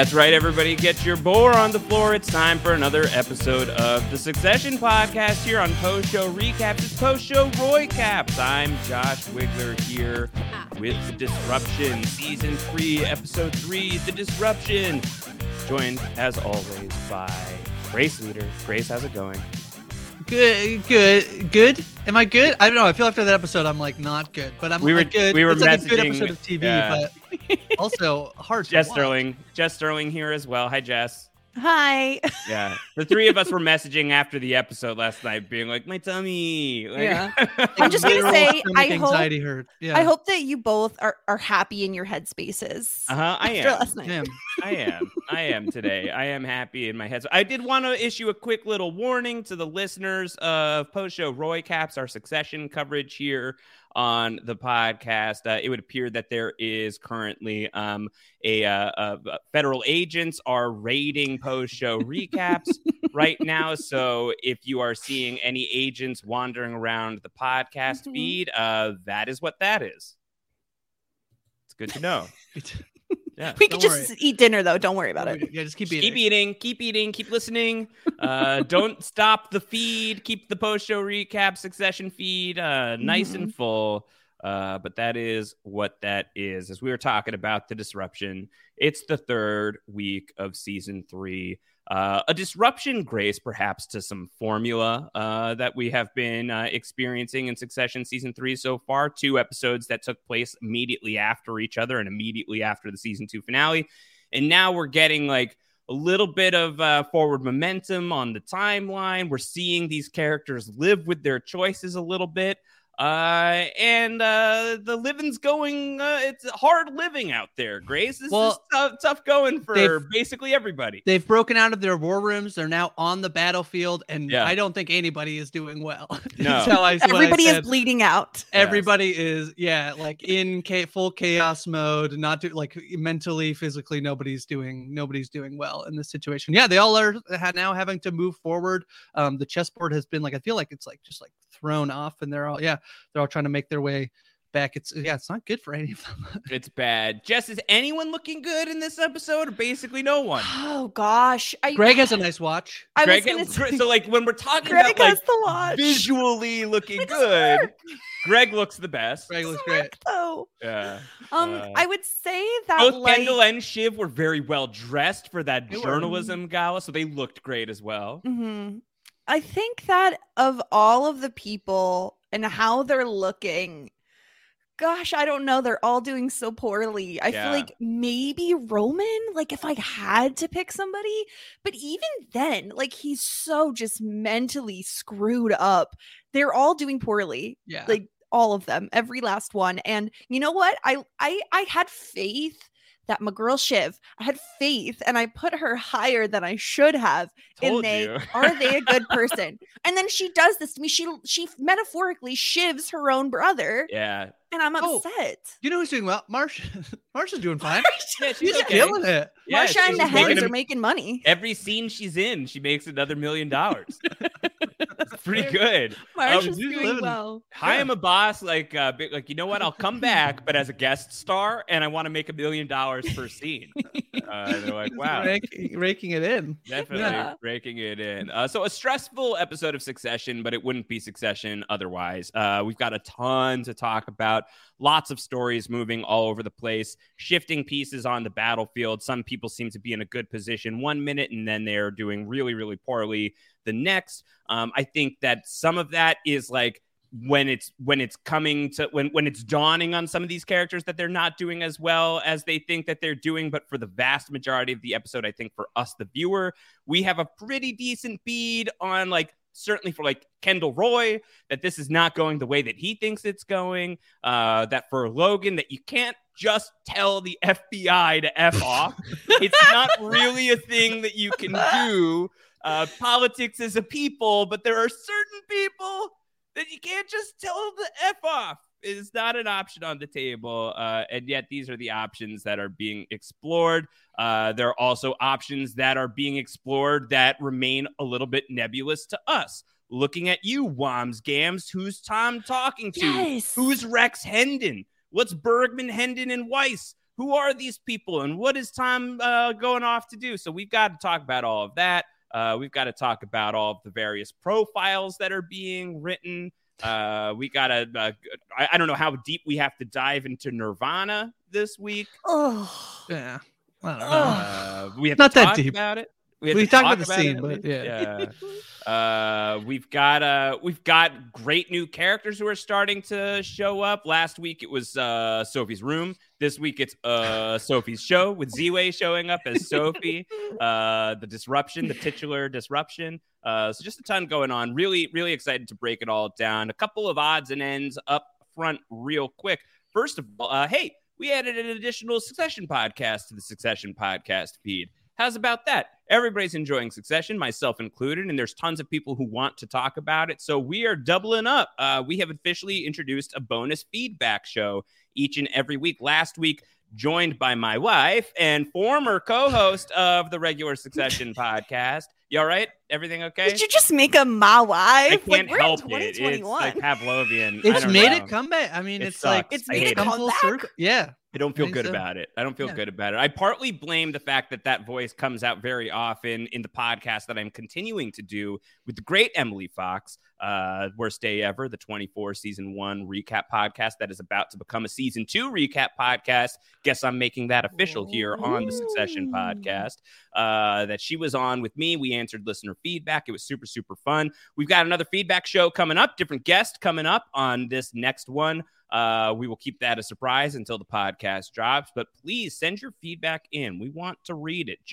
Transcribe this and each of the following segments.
That's right, everybody. Get your boar on the floor. It's time for another episode of the Succession podcast here on Post Show Recaps. It's Post Show Roy Caps. I'm Josh Wigler here with The Disruption, Season 3, Episode 3, The Disruption. Joined, as always, by Grace Leader. Grace, how's it going? Good. Am I good? I don't know. I feel after that episode, I'm like not good, but I'm good. We were it's like a good episode of TV, yeah. but also hard Jess to Sterling. Jess Sterling here as well. Hi, Jess. Hi. Yeah. The three of us were messaging after the episode last night, being like, my tummy. Like, Yeah. I'm just going to say, I hope that you both are happy in your headspaces. I am. Last night. I am today. I am happy in my head. So I did want to issue a quick little warning to the listeners of Post Show Roy Caps, our Succession coverage here on the podcast. It would appear that there is currently federal agents are raiding Post Show Recaps right now. So if you are seeing any agents wandering around the podcast feed, that is what that is. It's good to know. Yeah, we could just eat dinner, though. Don't worry about it. Yeah, just keep eating. Keep eating. Keep listening. Don't stop the feed. Keep the Post Show Recap Succession feed nice and full. But that is what that is. As we were talking about the disruption, it's the third week of season 3. A disruption, Grace, perhaps to some formula that we have been experiencing in Succession season 3 so far. 2 episodes that took place immediately after each other and immediately after the season 2 finale. And now we're getting like a little bit of forward momentum on the timeline. We're seeing these characters live with their choices a little bit. And the living's going, it's hard living out there, Grace. This is tough going for basically everybody. They've broken out of their war rooms. They're now on the battlefield, and I don't think anybody is doing well. No. Everybody is bleeding out. Everybody is, like in full chaos mode, not like mentally, physically, nobody's doing well in this situation. Yeah, they all are now having to move forward. The chessboard has been I feel like it's just thrown off, and they're all trying to make their way back. It's not good for any of them. It's bad. Jess, is anyone looking good in this episode, or basically no one? Oh gosh, Greg has a nice watch. So when we're talking Greg about has the watch. Visually looking good, Greg looks the best. Greg looks great. Though. Yeah. I would say that both Kendall and Shiv were very well dressed for that journalism gala, so they looked great as well. Mm-hmm. I think that of all of the people and how they're looking, gosh, I don't know. They're all doing so poorly. I feel like maybe Roman, if I had to pick somebody, but even then, he's so just mentally screwed up. They're all doing poorly. Yeah. All of them, every last one. And you know what? I had faith that my girl Shiv, I had faith, and I put her higher than I should have. Are they a good person? And then she does this to me. She metaphorically shivs her own brother. Yeah. And I'm upset. You know who's doing well? Marsha's doing fine. She's killing it. Yeah, Marsha and the hens are making money. Every scene she's in, she makes another $1 million. It's pretty good. Marsha's doing well. I am a boss. You know what? I'll come back, but as a guest star, and I want to make $1 million per scene. They're like, wow, raking it in. Definitely raking it in. So a stressful episode of Succession, but it wouldn't be Succession otherwise. We've got a ton to talk about. Lots of stories moving all over the place, shifting pieces on the battlefield. Some people seem to be in a good position 1 minute, and then they're doing really, really poorly the next. I think that some of that is when it's dawning on some of these characters that they're not doing as well as they think that they're doing. But for the vast majority of the episode, I think for us, the viewer, we have a pretty decent bead on certainly for Kendall Roy, that this is not going the way that he thinks it's going. That for Logan, that you can't just tell the FBI to F off. It's not really a thing that you can do. Politics is a people, but there are certain people that you can't just tell the F off. It's not an option on the table. And yet these are the options that are being explored. There are also options that are being explored that remain a little bit nebulous to us. Looking at you, Wams Gams. Who's Tom talking to? Yes. Who's Rex Hendon? What's Bergman, Hendon, and Weiss who are these people and what is Tom going off to do? So we've got to talk about all of that. We've got to talk about all of the various profiles that are being written. We got to, I don't know how deep we have to dive into Nirvana this week. Oh, yeah. I don't know. We have not to that talk deep about it. We talked about the scene, but yeah. We've got great new characters who are starting to show up. Last week it was Sophie's Room. This week it's Sophie's Show with Z-Way showing up as Sophie. The disruption, the titular disruption. So just a ton going on. Really, really excited to break it all down. A couple of odds and ends up front real quick. First of all, hey, we added an additional Succession podcast to the Succession podcast feed. How's about that? Everybody's enjoying Succession, myself included, and there's tons of people who want to talk about it. So we are doubling up. We have officially introduced a bonus feedback show each and every week. Last week, joined by my wife and former co-host of the regular Succession podcast. You all right? Everything okay? Did you just make a my wife? I can't help it. It's like Pavlovian. It's made it come back. I mean, it's like it's made it come back. Yeah. I don't feel good about it. I don't feel good about it. I partly blame the fact that voice comes out very often in the podcast that I'm continuing to do with the great Emily Fox, Worst Day Ever, the 24 season 1 recap podcast that is about to become a season 2 recap podcast. Guess I'm making that official here on the Succession podcast. That she was on with me. We answered listener feedback. It was super, super fun. We've got another feedback show coming up, different guest coming up on this next one. We will keep that a surprise until the podcast drops, but please send your feedback in. We want to read it.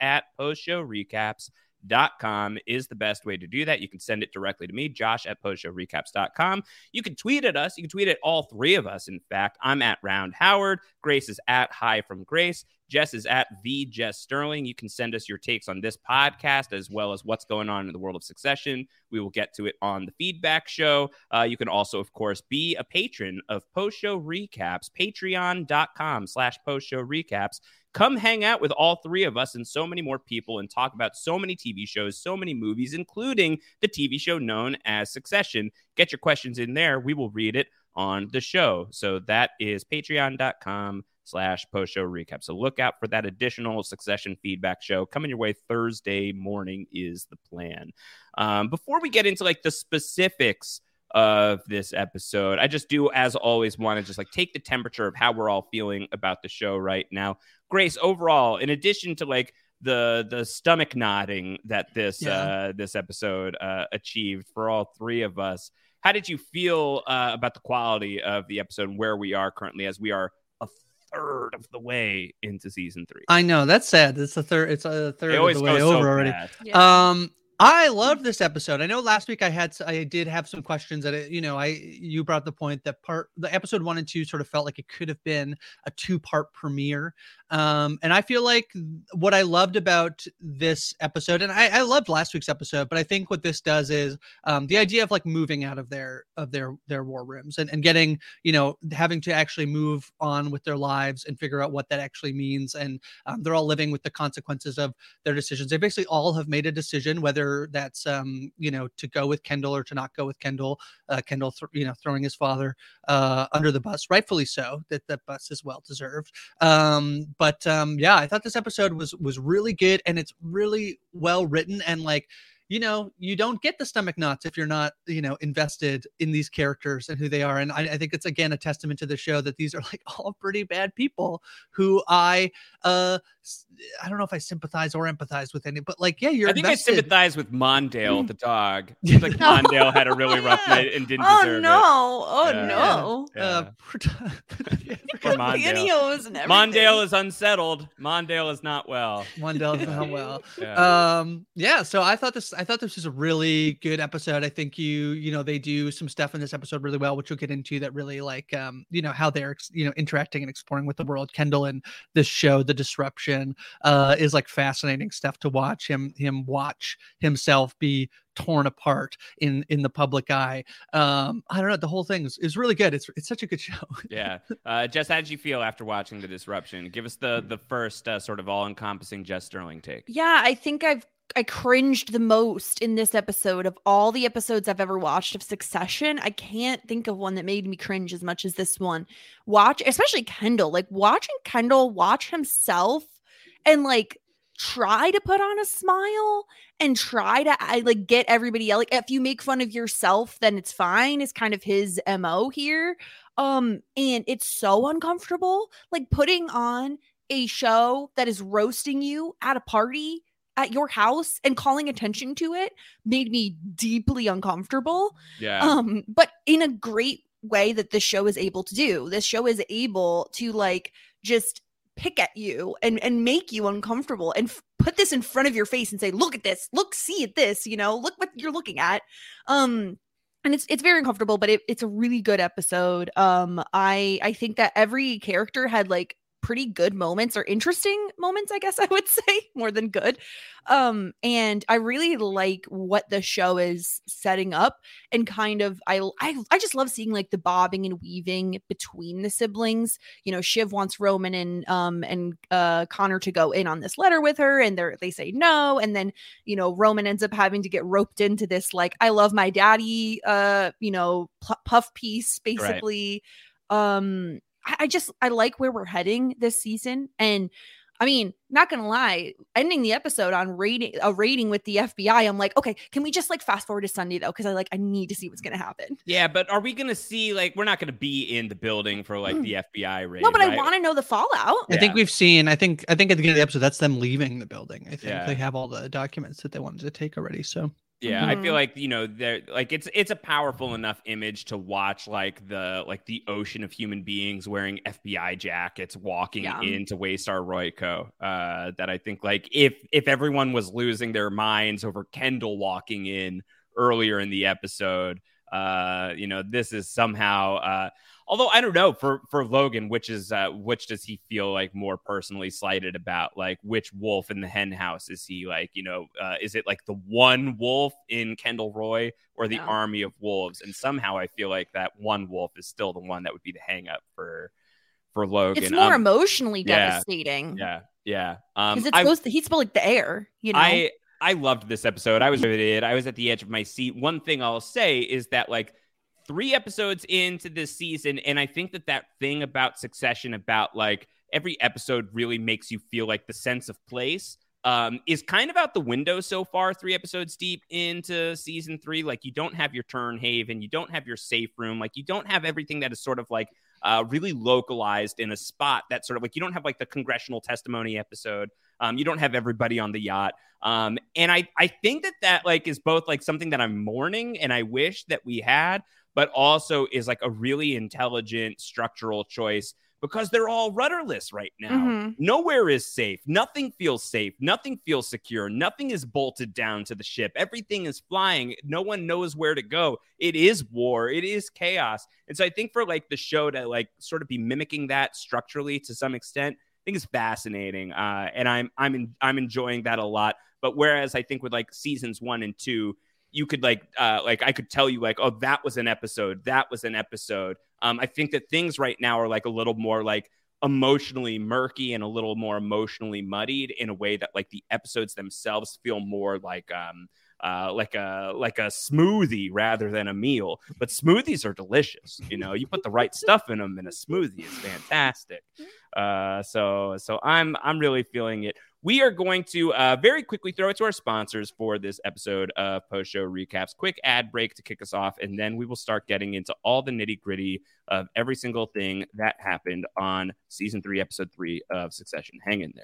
Josh@postshowrecaps.com is the best way to do that. You can send it directly to me, Josh@postshowrecaps.com. You can tweet at us. You can tweet at all three of us. In fact, I'm at Round Howard. Grace is at Hi from Grace. Jess is at the Jess Sterling. You can send us your takes on this podcast as well as what's going on in the world of Succession. We will get to it on the feedback show. You can also, of course, be a patron of Post Show Recaps, patreon.com/Post Show Recaps. Come hang out with all three of us and so many more people and talk about so many TV shows, so many movies, including the TV show known as Succession. Get your questions in there. We will read it on the show. So that is patreon.com/Post Show Recap. So look out for that additional Succession feedback show coming your way Thursday morning is the plan. Before we get into like the specifics of this episode, I just do, as always, want to just like take the temperature of how we're all feeling about the show right now. Grace, overall, in addition to like the stomach nodding that this episode achieved for all three of us, how did you feel about the quality of the episode and where we are currently as we are a third of the way into season 3? I know, that's sad. It's a third of the way over already. Yeah. I loved this episode. I know last week I did have some questions that you brought the point that the episode 1 and 2 sort of felt like it could have been a 2-part premiere. And I feel like what I loved about this episode, and I loved last week's episode, but I think what this does is the idea of like moving out of their war rooms and getting, having to actually move on with their lives and figure out what that actually means. And they're all living with the consequences of their decisions. They basically all have made a decision, whether that's to go with Kendall or to not go with Kendall. Kendall throwing his father under the bus, rightfully so. That bus is well deserved. But I thought this episode was really good, and it's really well written, and like, you don't get the stomach knots if you're not, invested in these characters and who they are. And I think it's, again, a testament to the show that these are like all pretty bad people who I don't know if I sympathize or empathize with any, but like, you're invested. I sympathize with Mondale, the dog. Seems like Mondale had a really rough night and didn't deserve it. Oh no. Mondale. Mondale is unsettled. Mondale is not well. Mondale is not well. So I thought this was a really good episode. I think they do some stuff in this episode really well, which we'll get into, that really like how they're interacting and exploring with the world. Kendall and this show, The Disruption, is like fascinating stuff to watch him watch himself be torn apart in the public eye. I don't know, the whole thing is really good. It's such a good show. Yeah. Jess, how did you feel after watching The Disruption? Give us the first sort of all-encompassing Jess Sterling take. Yeah, I think I've I cringed the most in this episode of all the episodes I've ever watched of Succession. I can't think of one that made me cringe as much as this one. Especially Kendall, like watching Kendall watch himself and like try to put on a smile and try to like get everybody else. Like if you make fun of yourself, then it's fine. Is kind of his MO here. And it's so uncomfortable, like putting on a show that is roasting you at a party at your house and calling attention to it made me deeply uncomfortable. Yeah. But in a great way that this show is able to do. This show is able to like just pick at you and make you uncomfortable and put this in front of your face and say, look at this, see at this, look what you're looking at. And it's very uncomfortable, but it's a really good episode. I think that every character had like pretty good moments or interesting moments, I guess I would say, more than good. And I really like what the show is setting up, and kind of I just love seeing like the bobbing and weaving between the siblings. Shiv wants Roman and Connor to go in on this letter with her, and they say no, and then Roman ends up having to get roped into this like I love my daddy puff piece basically. Right. I like where we're heading this season. And I mean, not gonna lie, ending the episode on a rating with the FBI, I'm like, okay, can we just like fast forward to Sunday though? Because I need to see what's gonna happen. Yeah, but are we gonna see like we're not gonna be in the building for like the FBI raid? No, but right? I want to know the fallout. I think we've seen. I think at the end of the episode, that's them leaving the building. I think they have all the documents that they wanted to take already. So. Yeah, I feel like they're like it's a powerful enough image to watch like the ocean of human beings wearing FBI jackets walking into Waystar Royco. That I think like if everyone was losing their minds over Kendall walking in earlier in the episode, this is somehow. Although I don't know for Logan, which does he feel like more personally slighted about? Like which wolf in the hen house is he like? Is it like the one wolf in Kendall Roy or the army of wolves? And somehow I feel like that one wolf is still the one that would be the hang up for Logan. It's more emotionally devastating. Yeah. Because he's still like the heir. I loved this episode. I was riveted. I was at the edge of my seat. One thing I'll say is that like 3 episodes into this season, and I think that thing about Succession, about like every episode really makes you feel like the sense of place, is kind of out the window so far. 3 episodes deep into season 3, like you don't have your Turnhaven, you don't have your safe room, like you don't have everything that is sort of like really localized in a spot that sort of like you don't have like the congressional testimony episode. You don't have everybody on the yacht. And I think that like is both like something that I'm mourning and I wish that we had, but also is like a really intelligent structural choice because they're all rudderless right now. Mm-hmm. Nowhere is safe. Nothing feels safe. Nothing feels secure. Nothing is bolted down to the ship. Everything is flying. No one knows where to go. It is war. It is chaos. And so I think for like the show to like sort of be mimicking that structurally to some extent, I think it's fascinating. And I'm enjoying that a lot. But whereas I think with like seasons 1 and 2, you could like I could tell you like, oh, that was an episode. That was an episode. I think that things right now are like a little more like emotionally murky and a little more emotionally muddied in a way that like the episodes themselves feel more like a smoothie rather than a meal. But smoothies are delicious. You put the right stuff in them, and a smoothie is fantastic. So I'm really feeling it. We are going to very quickly throw it to our sponsors for this episode of Post Show Recaps. Quick ad break to kick us off, and then we will start getting into all the nitty gritty of every single thing that happened on season 3, episode 3 of Succession. Hang in there.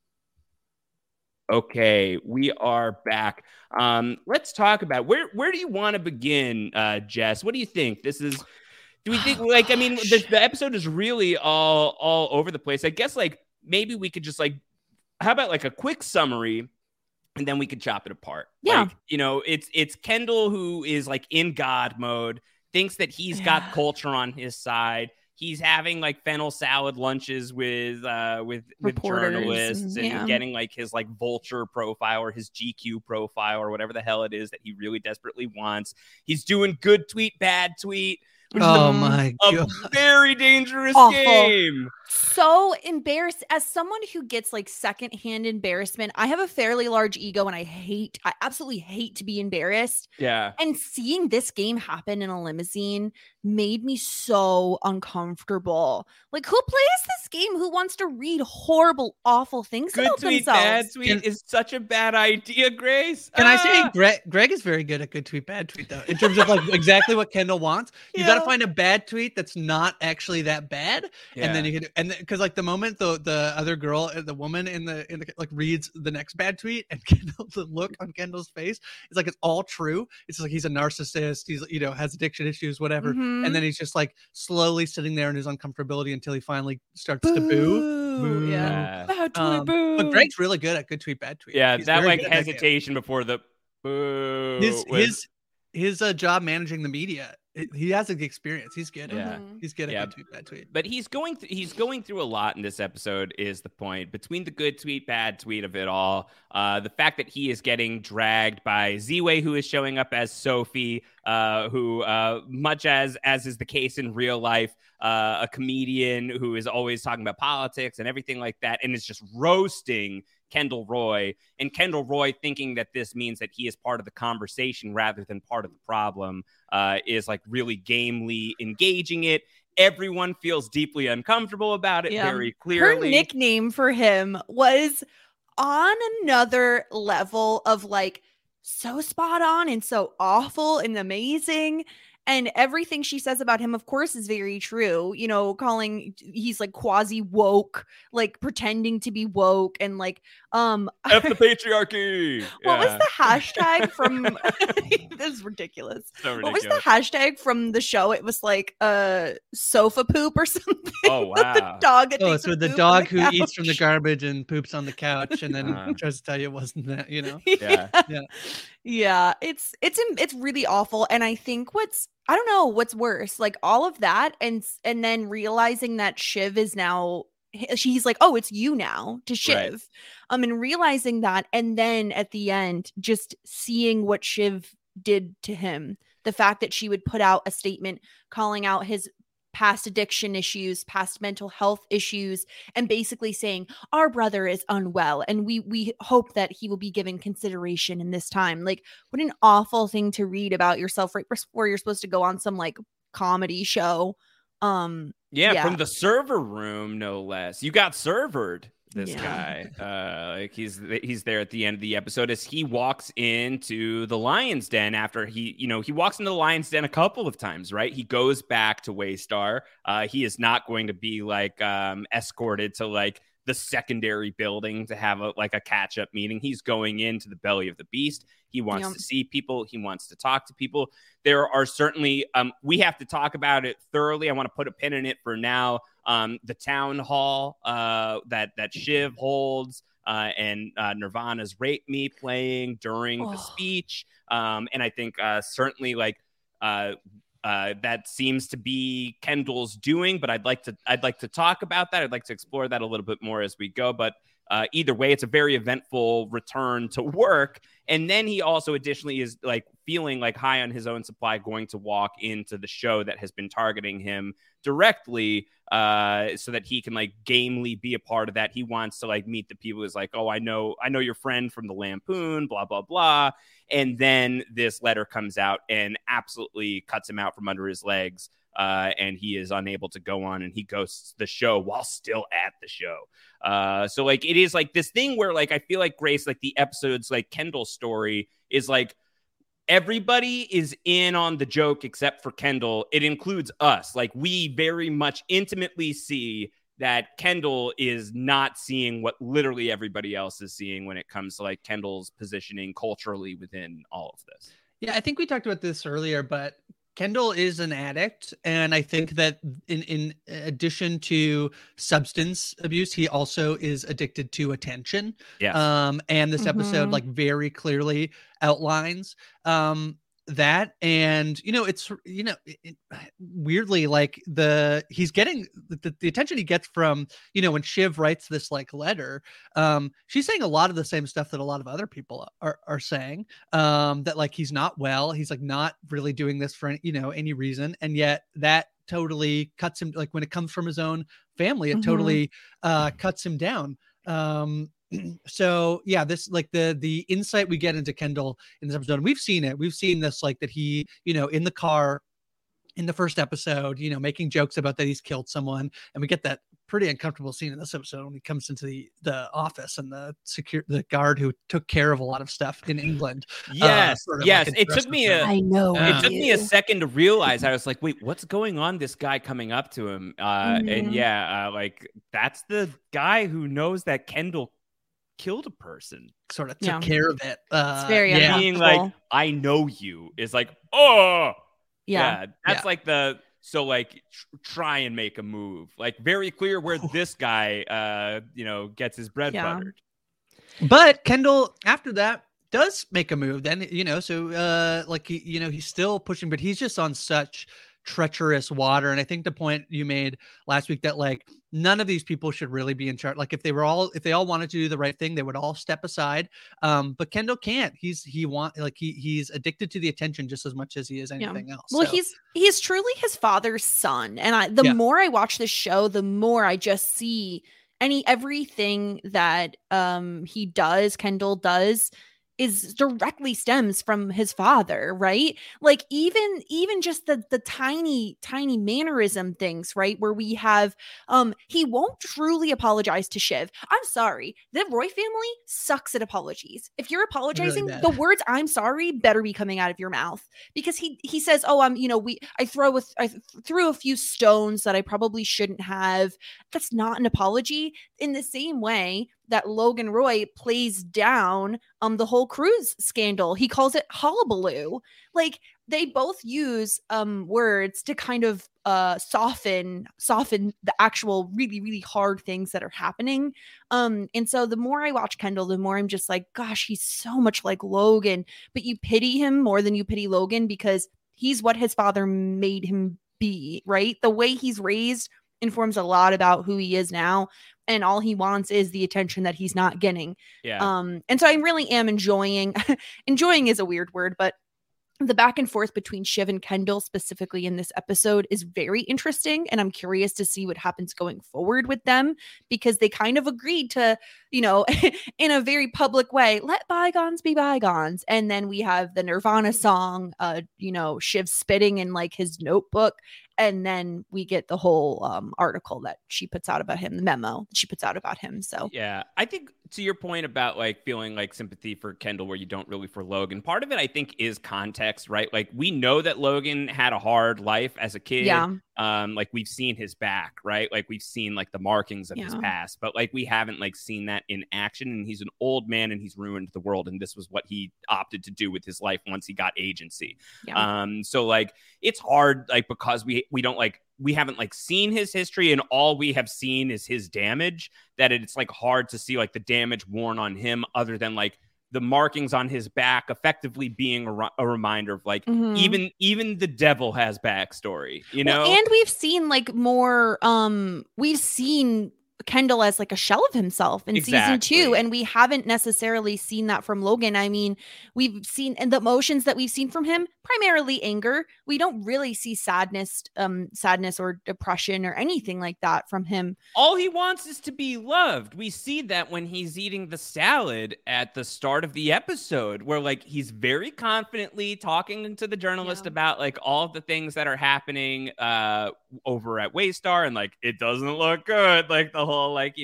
Okay, we are back. Let's talk about where do you want to begin, Jess? What do you think? Do we think like I mean the episode is really all over the place. I guess like maybe we could just like how about like a quick summary and then we could chop it apart. Yeah. Like, it's Kendall who is like in God mode, thinks that he's got culture on his side. He's having like fennel salad lunches with journalists and getting like his like vulture profile or his GQ profile or whatever the hell it is that he really desperately wants. He's doing good tweet, bad tweet. Oh my A god. very dangerous Awful. game. So embarrassed. As someone who gets like secondhand embarrassment, I have a fairly large ego and I absolutely hate to be embarrassed. Yeah. And seeing this game happen in a limousine made me so uncomfortable. Like, who plays this game? Who wants to read horrible, awful things Good about tweet, themselves? bad tweet is such a bad idea, Grace. Can I say Greg is very good at good tweet, bad tweet, though, in terms of like exactly what Kendall wants. You got to find a bad tweet that's not actually that bad, and then you can, and because like the moment the other girl, the woman in the like reads the next bad tweet, and Kendall, the look on Kendall's face is like it's all true. It's like he's a narcissist. He's has addiction issues, whatever, and then he's just like slowly sitting there in his uncomfortability until he finally starts to boo. Boo. Yeah. Bad tweet, boo. But Greg's really good at good tweet, bad tweet. Yeah, He's that very like good at that game. hesitation before the boo. His job managing the media, he has the experience. He's good. Yeah. He's good at good tweet, bad tweet. But he's going through a lot in this episode is the point. Between the good tweet, bad tweet of it all, the fact that he is getting dragged by Ziwei, who is showing up as Sophie, who much as is the case in real life, a comedian who is always talking about politics and everything like that, and is just roasting Kendall Roy, and Kendall Roy thinking that this means that he is part of the conversation rather than part of the problem, is like really gamely engaging it. Everyone feels deeply uncomfortable about it very clearly. Her nickname for him was on another level of like so spot on and so awful and amazing. And everything she says about him, of course, is very true. Calling he's like quasi woke, like pretending to be woke, and like F the patriarchy. What was the hashtag from? This is ridiculous. So ridiculous. What was the hashtag from the show? It was like sofa poop or something. Oh wow! The dog. That it's with the dog who eats from the garbage and poops on the couch, and then tries to tell you it wasn't that. Yeah. It's really awful, and I think I don't know what's worse, like all of that, and then realizing that Shiv is now. She's like, oh, it's you now to Shiv. Right. And realizing that, and then at the end, just seeing what Shiv did to him, the fact that she would put out a statement calling out his past addiction issues, past mental health issues, and basically saying our brother is unwell and we hope that he will be given consideration in this time. Like, what an awful thing to read about yourself right before you're supposed to go on some like comedy show. From the server room, no less. You got servered. This guy, like he's there at the end of the episode as he walks into the Lion's Den after he walks into the Lion's Den a couple of times, right? He goes back to Waystar. He is not going to be like escorted to like the secondary building to have a catch-up meeting. He's going into the belly of the beast. He wants to see people. He wants to talk to people. There are certainly, we have to talk about it thoroughly. I want to put a pin in it for now. The town hall that Shiv holds and Nirvana's Rape Me playing during the speech. And I think certainly that seems to be Kendall's doing, but I'd like to talk about that. I'd like to explore that a little bit more as we go. But either way, it's a very eventful return to work. And then he also additionally is like feeling like high on his own supply, going to walk into the show that has been targeting him directly so that he can like gamely be a part of that. He wants to like meet the people who's like, oh, I know your friend from the Lampoon, blah, blah, blah. And then this letter comes out and absolutely cuts him out from under his legs. And he is unable to go on, and he ghosts the show while still at the show. So like it is like this thing where like I feel like Grace, like the episodes, like Kendall's story is like everybody is in on the joke except for Kendall. It includes us. Like we very much intimately see that Kendall is not seeing what literally everybody else is seeing when it comes to like Kendall's positioning culturally within all of this. Yeah, I think we talked about this earlier, but Kendall is an addict, and I think that in addition to substance abuse, he also is addicted to attention. Yeah. And this episode like very clearly outlines that, and it's weirdly like he's getting the attention he gets from when Shiv writes this like letter, she's saying a lot of the same stuff that a lot of other people are saying, that like he's not well, he's like not really doing this for any reason, and yet that totally cuts him, like when it comes from his own family, it totally cuts him down. So yeah, this like the insight we get into Kendall in this episode, and we've seen this like that he in the car in the first episode making jokes about that he's killed someone, and we get that pretty uncomfortable scene in this episode when he comes into the office and the guard who took care of a lot of stuff in England. Yes, like it took me it took me a second to realize. I was like, wait, what's going on? This guy coming up to him, and like that's the guy who knows that Kendall killed a person, sort of took care of it. It's very being like, I know you is like, oh that's like the try and make a move, like very clear where this guy gets his bread buttered. But Kendall after that does make a move then, so like he's still pushing, but he's just on such treacherous water. And I think the point you made last week that like none of these people should really be in charge. Like if they all wanted to do the right thing, they would all step aside. But Kendall can't. He's addicted to the attention just as much as he is anything else. Well, so he's truly his father's son. And the more I watch this show, the more I just see everything that Kendall does is directly stems from his father, right? Like even just the tiny mannerism things, right? Where we have he won't truly apologize to Shiv. I'm sorry, the Roy family sucks at apologies. If you're apologizing, really the words "I'm sorry" better be coming out of your mouth, because he says, "Oh, I threw a few stones that I probably shouldn't have." That's not an apology. In the same way that Logan Roy plays down the whole cruise scandal, he calls it hullabaloo. Like they both use words to kind of soften the actual really, really hard things that are happening. And so the more I watch Kendall, the more I'm just like, gosh, he's so much like Logan, but you pity him more than you pity Logan because he's what his father made him be, right? The way he's raised informs a lot about who he is now, and all he wants is the attention that he's not getting. And so I really am enjoying is a weird word, but the back and forth between Shiv and Kendall specifically in this episode is very interesting, and I'm curious to see what happens going forward with them, because they kind of agreed to, in a very public way, let bygones be bygones. And then we have the Nirvana song, Shiv spitting in like his notebook, and then we get the whole article that she puts out about him, the memo she puts out about him. So yeah, I think to your point about like feeling like sympathy for Kendall where you don't really for Logan, part of it I think is context, right? Like we know that Logan had a hard life as a kid. Like we've seen his back, right? Like we've seen like the markings of his past, but like we haven't like seen that in action. And he's an old man and he's ruined the world, and this was what he opted to do with his life once he got agency. So like it's hard, like because we don't like, we haven't like seen his history, and all we have seen is his damage, that it's like hard to see like the damage worn on him other than like the markings on his back effectively being a reminder of like even the devil has backstory, and we've seen like more we've seen Kendall as like a shell of himself in season 2, and we haven't necessarily seen that from Logan. I mean, we've seen, and the emotions that we've seen from him, primarily anger. We don't really see sadness or depression or anything like that from him. All he wants is to be loved. We see that when he's eating the salad at the start of the episode, where like he's very confidently talking to the journalist about like all of the things that are happening over at Waystar, and like it doesn't look good, like the whole like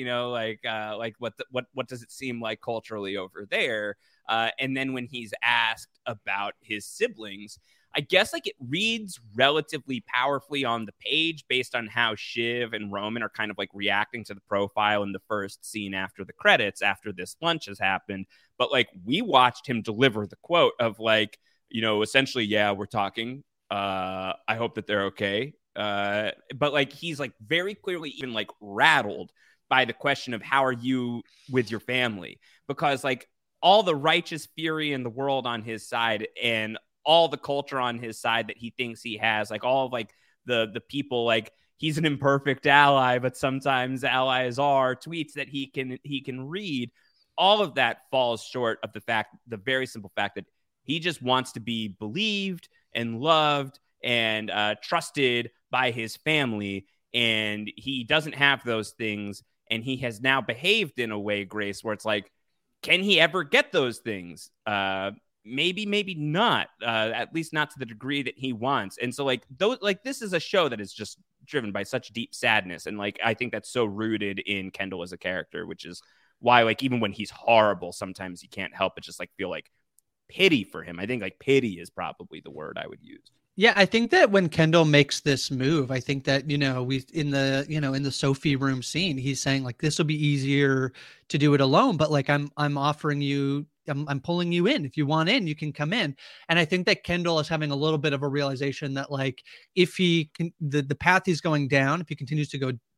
what does it seem like culturally over there, and then when he's asked about his siblings, I guess like it reads relatively powerfully on the page based on how Shiv and Roman are kind of like reacting to the profile in the first scene after the credits, after this lunch has happened. But like we watched him deliver the quote of like, essentially, yeah, we're talking, I hope that they're okay. But like he's like very clearly even like rattled by the question of how are you with your family, because like all the righteous fury in the world on his side and all the culture on his side that he thinks he has, like all of like the people, like he's an imperfect ally, but sometimes allies are, tweets that he can read. All of that falls short of the very simple fact that he just wants to be believed and loved and trusted by his family. And he doesn't have those things. And he has now behaved in a way, Grace, where it's like, can he ever get those things? Maybe not, at least not to the degree that he wants. And so this is a show that is just driven by such deep sadness. And like, I think that's so rooted in Kendall as a character, which is why, like, even when he's horrible, sometimes you can't help but just like feel like pity for him. I think like pity is probably the word I would use. Yeah, I think that when Kendall makes this move, I think that, in the Sophie room scene, he's saying like, this will be easier to do it alone, but like, I'm offering you, I'm pulling you in. If you want in, you can come in. And I think that Kendall is having a little bit of a realization that like, if he can, the path he's going down, if he continues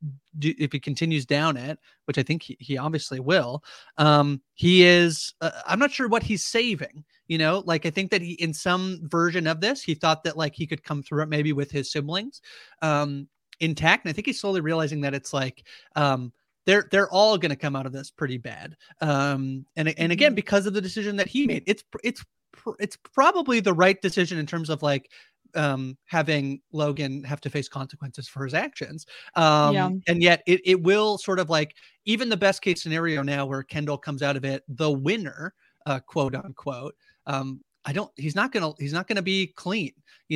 down it, which I think he obviously will, he is, I'm not sure what he's saving, like, I think that he, in some version of this, he thought that like he could come through it maybe with his siblings, intact. And I think he's slowly realizing that it's like, they're all going to come out of this pretty bad. And again, because of the decision that he made, it's probably the right decision in terms of like, having Logan have to face consequences for his actions. And yet it will sort of like, even the best case scenario now where Kendall comes out of it, the winner, quote unquote, he's not gonna be clean,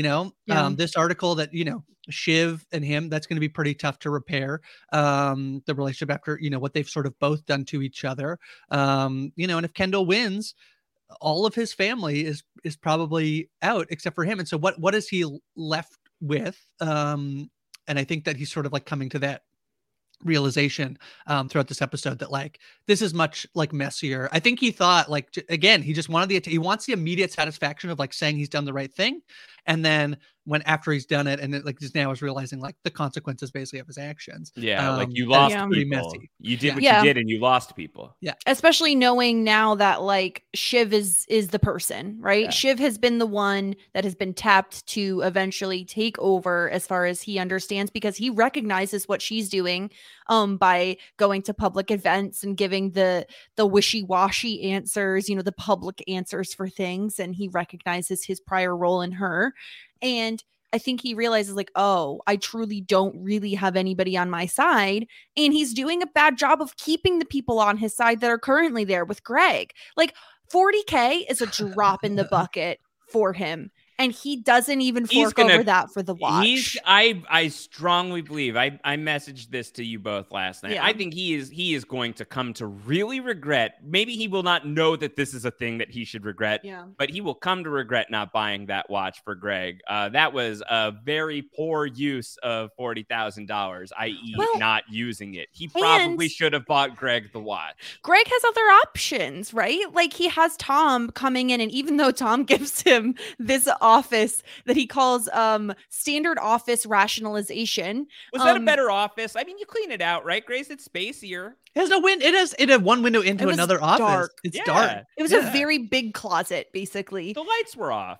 this article that, Shiv and him, that's going to be pretty tough to repair, the relationship after, what they've sort of both done to each other. And if Kendall wins, all of his family is probably out except for him. And so what is he left with? And I think that he's sort of like coming to that realization throughout this episode that like, this is much like messier. I think he thought like, again, he just wanted he wants the immediate satisfaction of like saying he's done the right thing. And then after he's done it, and it, like just now is realizing like the consequences basically of his actions. Yeah, like you lost pretty people. Messy. You did what you did, and you lost people. Yeah, especially knowing now that like Shiv is the person, right? Yeah. Shiv has been the one that has been tapped to eventually take over, as far as he understands, because he recognizes what she's doing, by going to public events and giving the wishy-washy answers, the public answers for things, and he recognizes his prior role in her. And I think he realizes like, oh, I truly don't really have anybody on my side. And he's doing a bad job of keeping the people on his side that are currently there with Greg. Like $40K is a drop in the bucket for him. And he doesn't even fork over that for the watch. I strongly believe, I messaged this to you both last night. Yeah. I think he is going to come to really regret. Maybe he will not know that this is a thing that he should regret, but he will come to regret not buying that watch for Greg. That was a very poor use of $40,000, i.e. not using it. He probably should have bought Greg the watch. Greg has other options, right? Like he has Tom coming in, and even though Tom gives him this office that he calls standard office rationalization. Was that a better office? I mean, you clean it out, right, Grace? It's spacier. It has no it had one window into another office. Dark. It's dark. It was a very big closet, basically. The lights were off,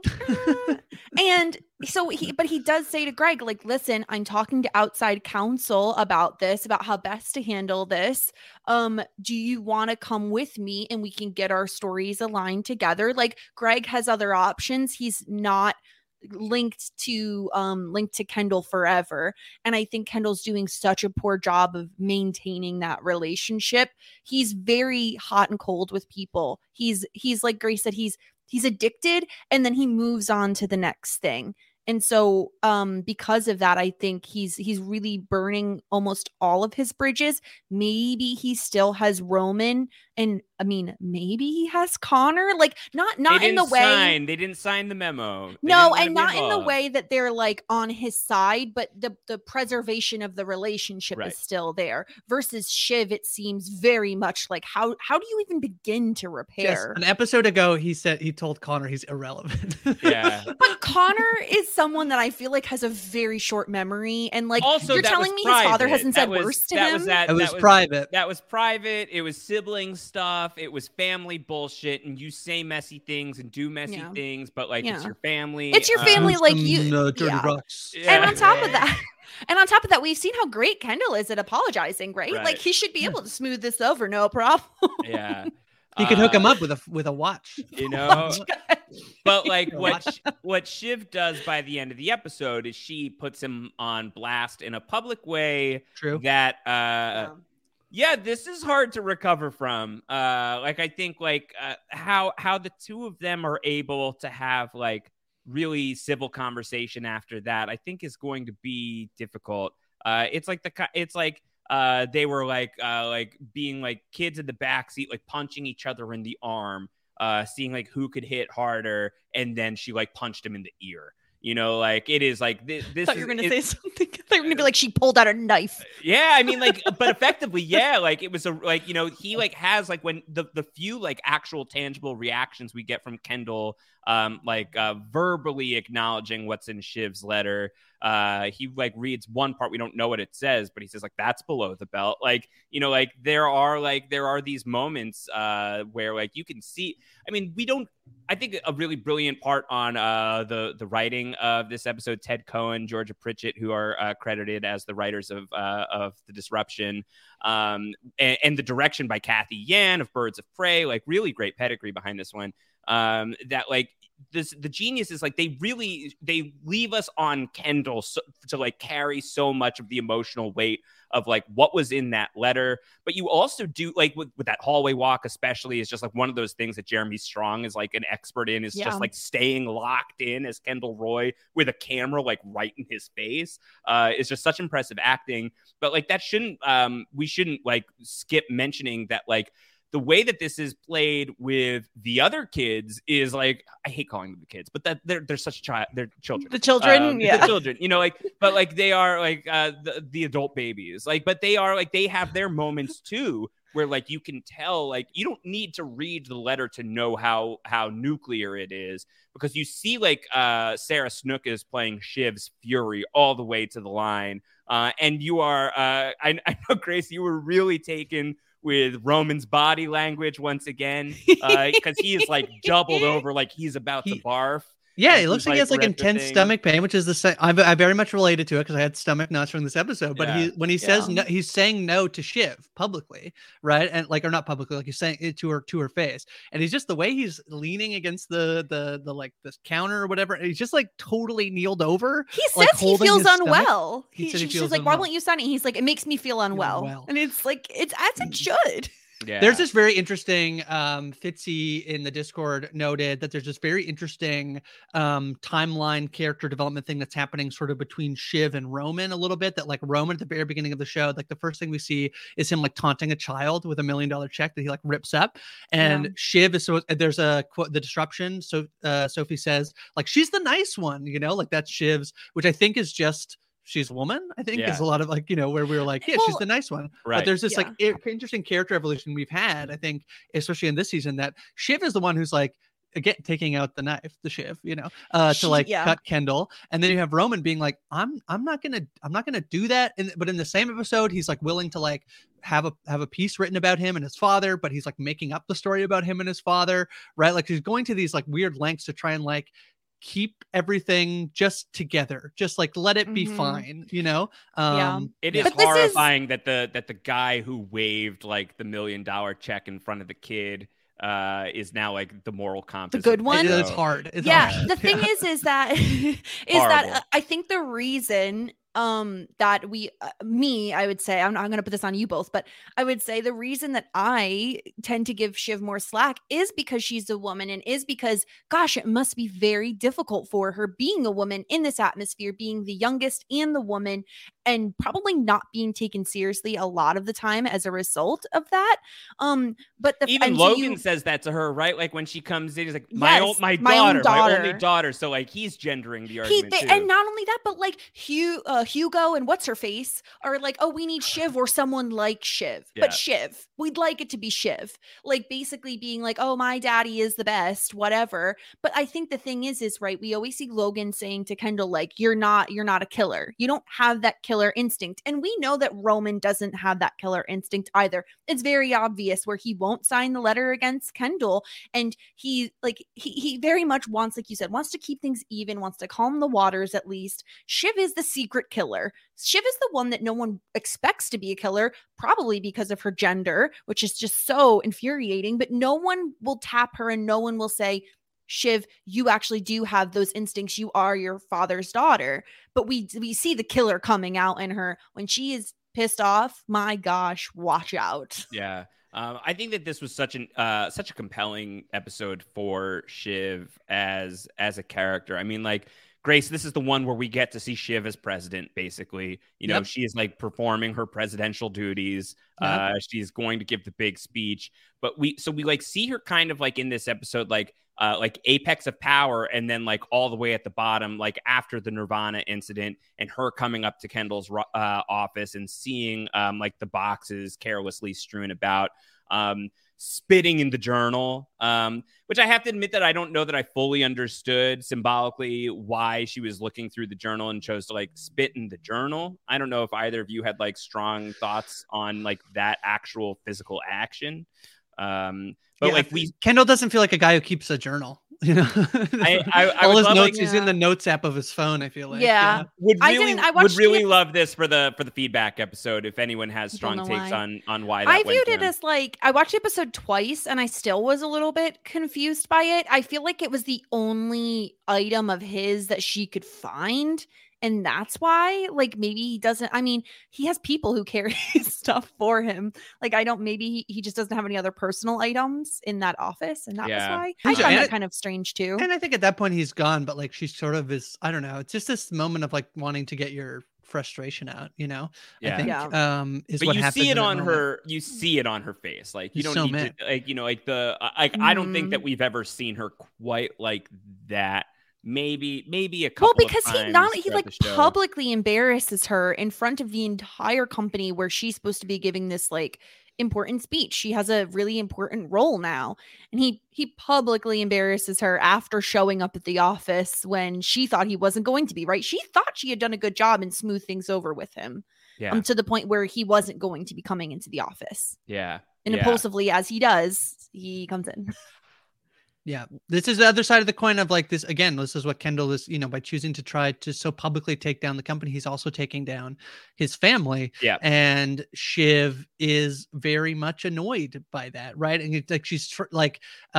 And so he does say to Greg, like, listen, I'm talking to outside counsel about this, about how best to handle this. Do you want to come with me and we can get our stories aligned together? Like, Greg has other options. He's not linked to Kendall forever, and I think Kendall's doing such a poor job of maintaining that relationship. He's very hot and cold with people. He's like Grace said, he's addicted, and then he moves on to the next thing. And so because of that, I think he's really burning almost all of his bridges. Maybe he still has Roman, and I mean, maybe he has Connor. Like not in the way they didn't sign the memo. No, and not in the way that they're like on his side, but the preservation of the relationship is still there. Versus Shiv, it seems very much like how do you even begin to repair? Yes, an episode ago, he told Connor he's irrelevant. Yeah, but Connor is someone that I feel like has a very short memory, and like also, you're telling me his father hasn't said worse to him. It was private. That was private. It was sibling stuff. stuff. It was family bullshit, and you say messy things and do messy things, but like it's your family. It's your family, like you. Dirty rocks. Yeah. And on top of that, we've seen how great Kendall is at apologizing, right? Like he should be able to smooth this over, no problem. Yeah. He could hook him up with a watch, you know. But like what Shiv does by the end of the episode is she puts him on blast in a public way. True. That this is hard to recover from. Like I think like how the two of them are able to have like really civil conversation after that, I think is going to be difficult. It's like they were like being like kids in the backseat, like punching each other in the arm, seeing like who could hit harder, and then she like punched him in the ear. You know, like it is like this. I thought you were gonna say something. I thought you were gonna be like she pulled out a knife. Yeah, I mean, like, but effectively, yeah, like it was like you know he like has like when the few like actual tangible reactions we get from Kendall, verbally acknowledging what's in Shiv's letter. He like reads one part, we don't know what it says, but he says like that's below the belt. Like, you know, like there are these moments where like you can see. I mean, I think a really brilliant part on the writing of this episode, Ted Cohen, Georgia Pritchett, who are credited as the writers of The Disruption, and the direction by Kathy Yan of Birds of Prey, like really great pedigree behind this one. That like the genius is like they leave us on Kendall to like carry so much of the emotional weight of like what was in that letter. But you also do like with that hallway walk, especially, is just like one of those things that Jeremy Strong is like an expert in, is just like staying locked in as Kendall Roy with a camera like right in his face. It's just such impressive acting. But like that we shouldn't like skip mentioning that like the way that this is played with the other kids is like, I hate calling them the kids, but that they're such they're children. The children, the children, you know, like, but like they are like the adult babies, like, but they are like they have their moments too, where like you can tell, like you don't need to read the letter to know how nuclear it is, because you see like Sarah Snook is playing Shiv's Fury all the way to the line, and you are I know, Grace, you were really taken with Roman's body language once again, because he is like doubled over, like he's about to barf. Yeah, it looks like he has like intense stomach pain, which is the same. I very much related to it because I had stomach knots from this episode. But when he says no, he's saying no to Shiv publicly, right? And like, or not publicly, like he's saying it to her face. And he's just, the way he's leaning against the like this counter or whatever. He's just like totally kneeled over. He says like, he feels unwell. She's like, why won't you sign it? He's like, it makes me feel unwell. And it's like, it's as it should. Yeah. There's this very interesting Fitzy in the Discord noted that there's this very interesting timeline character development thing that's happening sort of between Shiv and Roman a little bit. That like Roman at the very beginning of the show, like the first thing we see is him like taunting a child with $1 million check that he like rips up, and Shiv is, so there's a quote, the disruption. So Sophie says like she's the nice one, you know, like that's Shiv's, which I think is just, she's a woman, I think, is a lot of like, you know, where we were like, yeah, she's the nice one. Right. But there's this like interesting character evolution we've had, I think, especially in this season, that Shiv is the one who's like, again, taking out the knife, the Shiv, you know, to like cut Kendall. And then you have Roman being like, I'm not gonna do that. But in the same episode, he's like willing to like have a piece written about him and his father, but he's like making up the story about him and his father, right? Like he's going to these like weird lengths to try and like keep everything just together, just like let it be fine, you know. It is horrifying that the guy who waved like the $1 million check in front of the kid is now like the moral compass. The good one. It's hard. It's hard. The thing is that that I think the reason that I would say, I'm going to put this on you both, but I would say the reason that I tend to give Shiv more slack is because she's a woman, and is because, gosh, it must be very difficult for her being a woman in this atmosphere, being the youngest and the woman, and probably not being taken seriously a lot of the time as a result of that. But even Logan says that to her, right? Like when she comes in, he's like, my only daughter. So like he's gendering the argument too. And not only that, but like Hugo and what's her face are like, oh, we need Shiv or someone like Shiv, but Shiv, we'd like it to be Shiv, like basically being like, oh, my daddy is the best, whatever. But I think the thing is right, we always see Logan saying to Kendall, like, you're not a killer, you don't have that killer killer instinct. And we know that Roman doesn't have that killer instinct either. It's very obvious where he won't sign the letter against Kendall. And he very much wants, like you said, wants to keep things even, wants to calm the waters at least. Shiv is the secret killer. Shiv is the one that no one expects to be a killer, probably because of her gender, which is just so infuriating. But no one will tap her and no one will say, Shiv, you actually do have those instincts. You are your father's daughter. But we see the killer coming out in her when she is pissed off. My gosh, watch out. Yeah. I think that this was such a compelling episode for Shiv as a character. I mean, like, Grace, this is the one where we get to see Shiv as president, basically. You know, she is like performing her presidential duties. She's going to give the big speech. But we like see her kind of like in this episode, like apex of power, and then like all the way at the bottom, like after the Nirvana incident, and her coming up to Kendall's office and seeing like the boxes carelessly strewn about, spitting in the journal, which I have to admit that I don't know that I fully understood symbolically why she was looking through the journal and chose to like spit in the journal. I don't know if either of you had like strong thoughts on like that actual physical action. But like Kendall doesn't feel like a guy who keeps a journal, you know. I all his notes, like, he's in the notes app of his phone. I feel like, would really love this for the feedback episode. If anyone has strong takes on why that I viewed it as like, I watched the episode twice and I still was a little bit confused by it. I feel like it was the only item of his that she could find. And that's why, like, maybe he doesn't, I mean, he has people who carry stuff for him. Like, maybe he just doesn't have any other personal items in that office. And that was why. I find that kind of strange too. And I think at that point he's gone, but like, she sort of is, I don't know. It's just this moment of like wanting to get your frustration out, you know? Yeah. I think, is but what you happens see it on her, you see it on her face. Like, you don't need to, like, you know, like I don't think that we've ever seen her quite like that. Maybe a couple because of times he like publicly embarrasses her in front of the entire company where she's supposed to be giving this like important speech. She has a really important role now, and he publicly embarrasses her after showing up at the office when she thought he wasn't going to be, right? She thought she had done a good job and smoothed things over with him. To the point where he wasn't going to be coming into the office. And impulsively as he does, he comes in. Yeah, this is the other side of the coin of like this. Again, this is what Kendall is, you know, by choosing to try to so publicly take down the company, he's also taking down his family. Yeah. And Shiv is very much annoyed by that. Right. And it's like, she's like,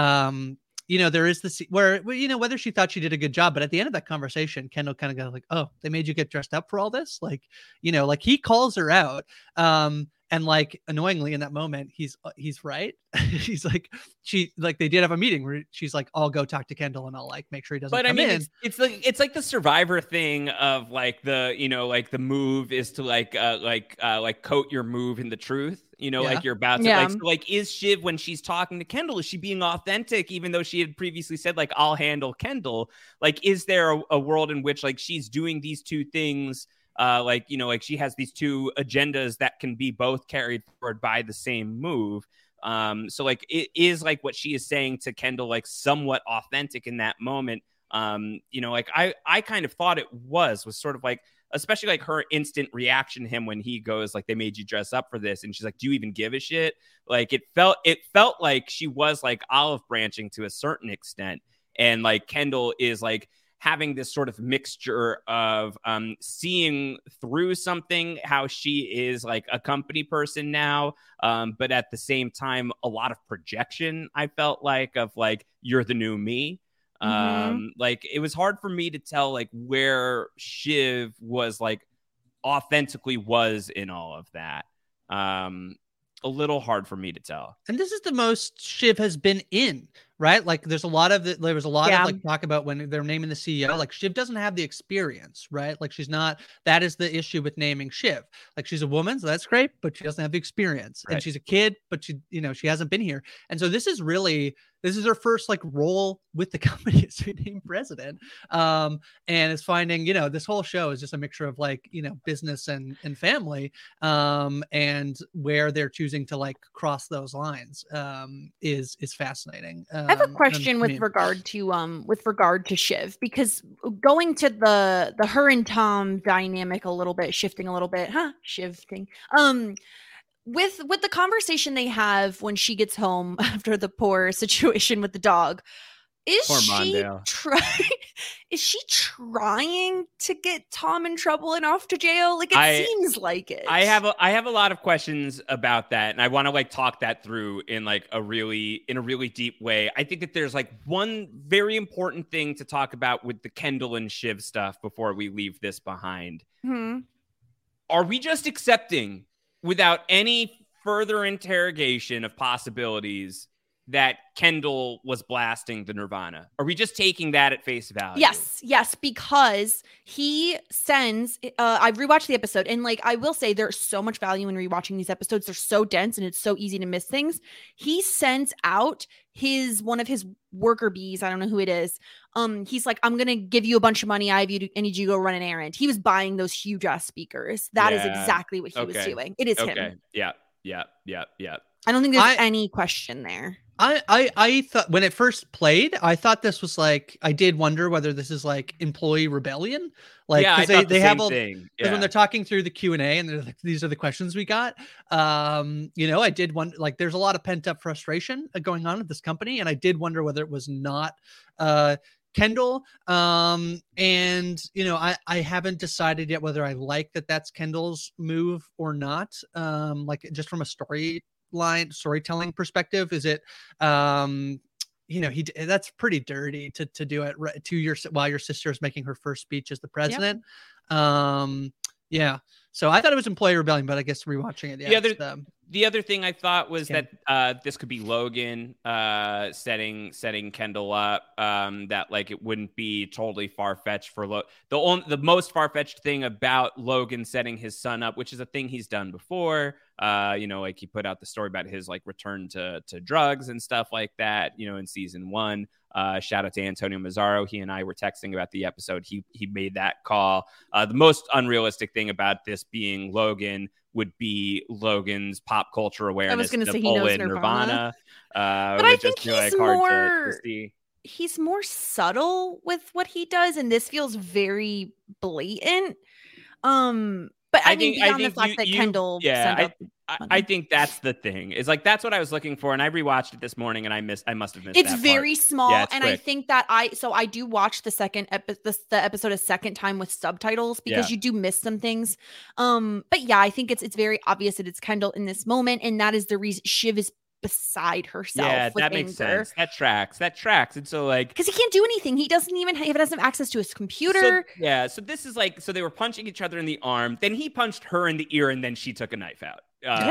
you know, there is this where, you know, whether she thought she did a good job, but at the end of that conversation, Kendall kind of got like, oh, they made you get dressed up for all this. Like, you know, like he calls her out. And like annoyingly in that moment, he's right. He's like, they did have a meeting where she's like, I'll go talk to Kendall and I'll like make sure he doesn't come in. It's like the Survivor thing of like the, you know, like the move is to like coat your move in the truth, you know, like you're about to like is Shiv, when she's talking to Kendall, is she being authentic, even though she had previously said like, I'll handle Kendall? Like, is there a world in which like she's doing these two things? Like, you know, like she has these two agendas that can be both carried forward by the same move. So like it is like what she is saying to Kendall, like somewhat authentic in that moment. You know, like I kind of thought it was sort of like, especially like her instant reaction to him when he goes like, they made you dress up for this. And she's like, do you even give a shit? Like it felt like she was like olive branching to a certain extent. And like Kendall is like having this sort of mixture of seeing through something, how she is like a company person now, but at the same time, a lot of projection, I felt like, of like, you're the new me. Like it was hard for me to tell like where Shiv was like authentically was in all of that. A little hard for me to tell. And this is the most Shiv has been in, right? Like there was a lot of like talk about when they're naming the CEO, like Shiv doesn't have the experience, right? Like she's not, that is the issue with naming Shiv. Like she's a woman, so that's great, but she doesn't have the experience. Right. And she's a kid, but she, you know, she hasn't been here. And so this is this is her first like role with the company as named president. And is finding, this whole show is just a mixture of like, business and family, and where they're choosing to like cross those lines, is fascinating. I have a question with regard to Shiv, because going to the her and Tom dynamic a little bit, shifting a little bit, shifting. With the conversation they have when she gets home after the poor situation with the dog, is she trying to get Tom in trouble and off to jail? Like it seems like it. I have a lot of questions about that, and I want to like talk that through in a really deep way. I think that there's like one very important thing to talk about with the Kendall and Shiv stuff before we leave this behind. Mm-hmm. Are we just accepting, without any further interrogation of possibilities, that Kendall was blasting the Nirvana? Are we just taking that at face value? Yes, because he sends, I rewatched the episode, and like, I will say there's so much value in rewatching these episodes. They're so dense and it's so easy to miss things. He sends out one of his worker bees. I don't know who it is. He's like, I'm going to give you a bunch of money. I need you to go run an errand. He was buying those huge ass speakers. That is exactly what he was doing. It is him. Yeah. I don't think there's any question there. I thought when it first played, I thought this was like, I did wonder whether this is like employee rebellion. Like, because they have all thing. Yeah. When they're talking through the Q&A and they're like, these are the questions we got. I did wonder, like, there's a lot of pent up frustration going on at this company. And I did wonder whether it was not Kendall. I haven't decided yet whether I like that that's Kendall's move or not. Like just from a storytelling perspective, is it that's pretty dirty to do it while your sister is making her first speech as the president. So I thought it was employee rebellion, but I guess rewatching it, the other thing I thought was that this could be Logan setting Kendall up, that like it wouldn't be totally far-fetched for the most far-fetched thing about Logan setting his son up, which is a thing he's done before. Like he put out the story about his like return to drugs and stuff like that, in season 1. Shout out to Antonio Mazzaro. He and I were texting about the episode. He made that call. The most unrealistic thing about this being Logan would be Logan's pop culture awareness. I was going to say he knows Nirvana. But I think he's more subtle with what he does, and this feels very blatant. But I think the fact that Kendall sent up I think that's the thing. Is like that's what I was looking for, and I rewatched it this morning, and I must have missed. It's that very part. small, and quick. I think that I do watch the episode a second time with subtitles because you do miss some things. But yeah, I think it's very obvious that it's Kendall in this moment, and that is the reason Shiv is beside herself. Yeah, that makes sense. That tracks. And so like, because he can't do anything. He doesn't have access to his computer. So this is like, so they were punching each other in the arm. Then he punched her in the ear, and then she took a knife out.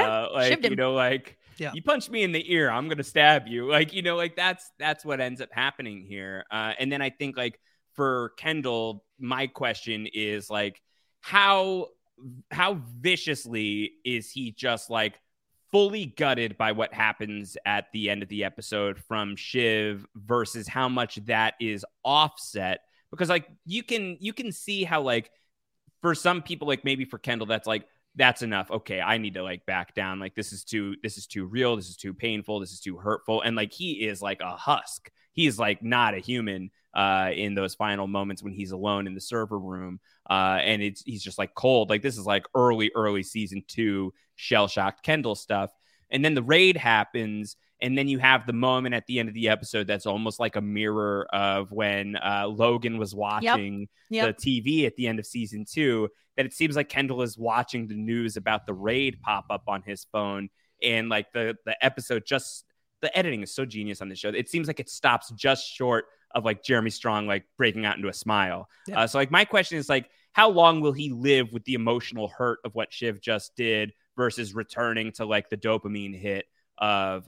You punch me in the ear, I'm gonna stab you. That's what ends up happening here. And then I think like for Kendall, my question is like, how viciously is he just like fully gutted by what happens at the end of the episode from Shiv versus how much that is offset? Because like you can see how like for some people, like maybe for Kendall, that's enough. Okay, I need to like back down. Like this is too real. This is too painful. This is too hurtful. And like he is like a husk. He's like not a human in those final moments when he's alone in the server room. And he's just like cold. Like this is like early season 2 shell-shocked Kendall stuff. And then the raid happens. And then you have the moment at the end of the episode that's almost like a mirror of when Logan was watching the TV at the end of season 2, that it seems like Kendall is watching the news about the raid pop up on his phone. And like the episode, just the editing is so genius on this show. It seems like it stops just short of like Jeremy Strong, like breaking out into a smile. Yep. So like my question is like, how long will he live with the emotional hurt of what Shiv just did versus returning to like the dopamine hit of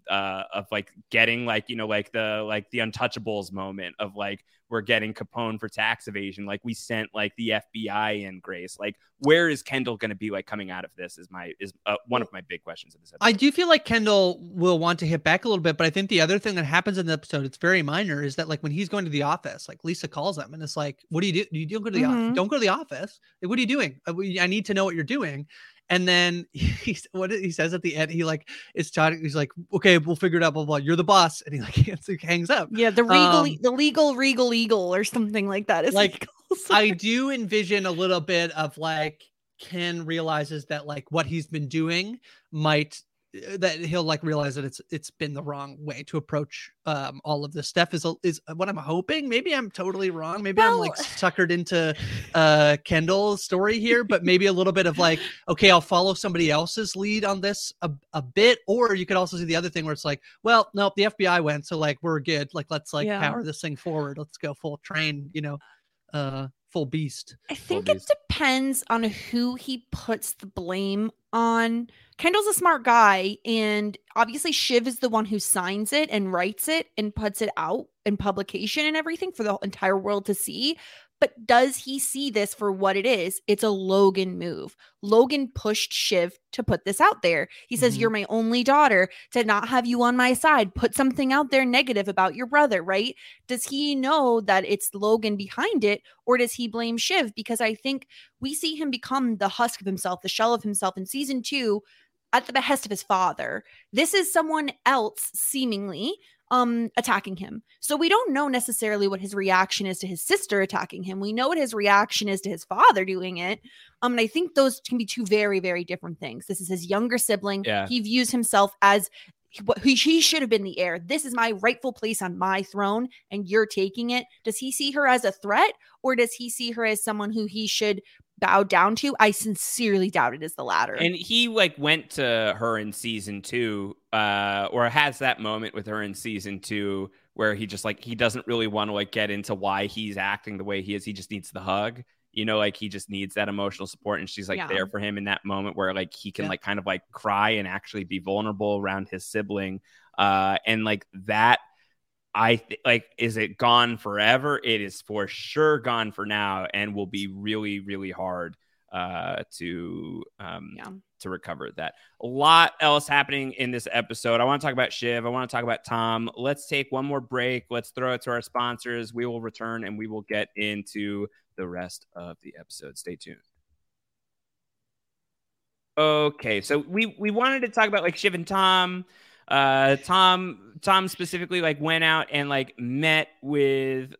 like getting like, you know, like the Untouchables moment of like, we're getting Capone for tax evasion. Like we sent like the FBI in, Grace. Like where is Kendall going to be like coming out of this is one of my big questions of this episode. I do feel like Kendall will want to hit back a little bit, but I think the other thing that happens in the episode, it's very minor, is that like when he's going to the office, like Lisa calls him and it's like, what do you do? You don't go to the office. Don't go to the office. Like, what are you doing? I need to know what you're doing. And then he says at the end, he like is talking. He's like, okay, we'll figure it out. Blah, blah, blah. You're the boss. And he like hangs up. Yeah. The legal regal eagle or something like that. Is like, I do envision a little bit of like Ken realizes that like what he's been doing that he'll like realize that it's been the wrong way to approach all of this stuff is what I'm hoping. Maybe I'm totally wrong. Maybe I'm like suckered into Kendall's story here, but maybe a little bit of like, okay, I'll follow somebody else's lead on this a bit. Or you could also see the other thing where it's like, well, nope, the FBI went, so like we're good. Like let's like power this thing forward. Let's go full train, you know, full beast. I think it depends on who he puts the blame on. Kendall's a smart guy, and obviously Shiv is the one who signs it and writes it and puts it out in publication and everything for the entire world to see. But does he see this for what it is? It's a Logan move. Logan pushed Shiv to put this out there. He says, you're my only daughter, to not have you on my side. Put something out there negative about your brother, right? Does he know that it's Logan behind it, or does he blame Shiv? Because I think we see him become the husk of himself, the shell of himself in season 2 at the behest of his father. This is someone else seemingly attacking him. So we don't know necessarily what his reaction is to his sister attacking him. We know what his reaction is to his father doing it. And I think those can be two very, very different things. This is his younger sibling. Yeah. He views himself as he should have been the heir. This is my rightful place on my throne, and you're taking it. Does he see her as a threat, or does he see her as someone who he should bow down to? I sincerely doubt it is the latter. And he like went to her in season 2, or has that moment with her in season 2 where he just like, he doesn't really want to like get into why he's acting the way he is. He just needs the hug, you know, like he just needs that emotional support. And she's like there for him in that moment where like he can like kind of like cry and actually be vulnerable around his sibling. And like that, is it gone forever? It is for sure gone for now, and will be really, really hard to recover that. A lot else happening in this episode. I want to talk about Shiv. I want to talk about Tom. Let's take one more break. Let's throw it to our sponsors. We will return and we will get into the rest of the episode. Stay tuned. Okay, so we wanted to talk about like Shiv and Tom. Tom specifically like went out and like met with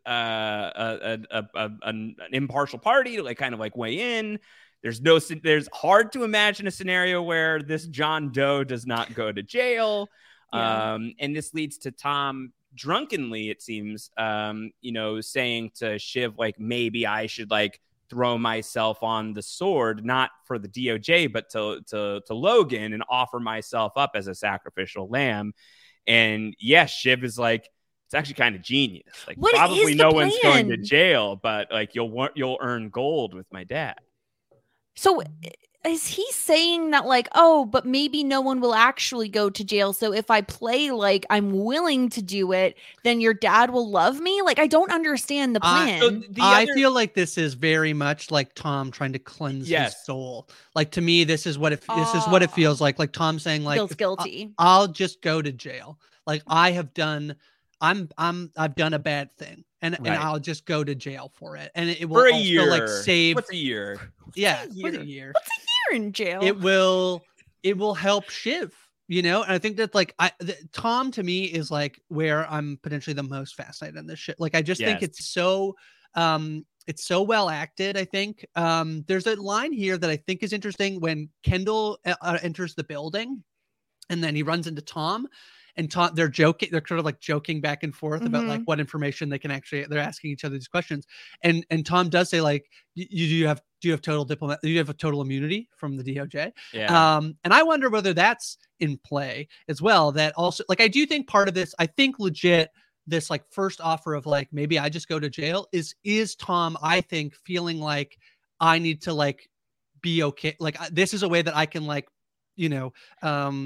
an impartial party to like kind of like weigh in. There's hard to imagine a scenario where this John Doe does not go to jail. And this leads to Tom drunkenly, it seems, saying to Shiv, like, maybe I should like throw myself on the sword, not for the DOJ, but to Logan, and offer myself up as a sacrificial lamb. And yes, Shiv is like, it's actually kind of genius. Like, what probably no plan? One's going to jail, but like you'll earn gold with my dad. So is he saying that like, oh, but maybe no one will actually go to jail, so if I play like I'm willing to do it, then your dad will love me? Like, I don't understand the plan. I feel like this is very much like Tom trying to cleanse his soul. Like, to me, this is what it feels like. Like Tom saying like, feels guilty. I'll just go to jail. Like I've done a bad thing. And I'll just go to jail for it, and it will for a also year. Like save. What's a year? Yeah, What's a year. What's a year in jail? It will help Shiv, And I think that like Tom to me is like where I'm potentially the most fascinated in this shit. Like I just think it's so well acted. I think there's a line here that I think is interesting when Kendall enters the building, and then he runs into Tom. And Tom, they're joking. They're kind of like joking back and forth about like what information they can actually. They're asking each other these questions, and Tom does say like, "Do you have total diplomat? Do you have a total immunity from the DOJ?" Yeah. And I wonder whether that's in play as well. That also, like, I do think part of this. I think legit this like first offer of like maybe I just go to jail is Tom. I think feeling like I need to like be okay. Like this is a way that I can like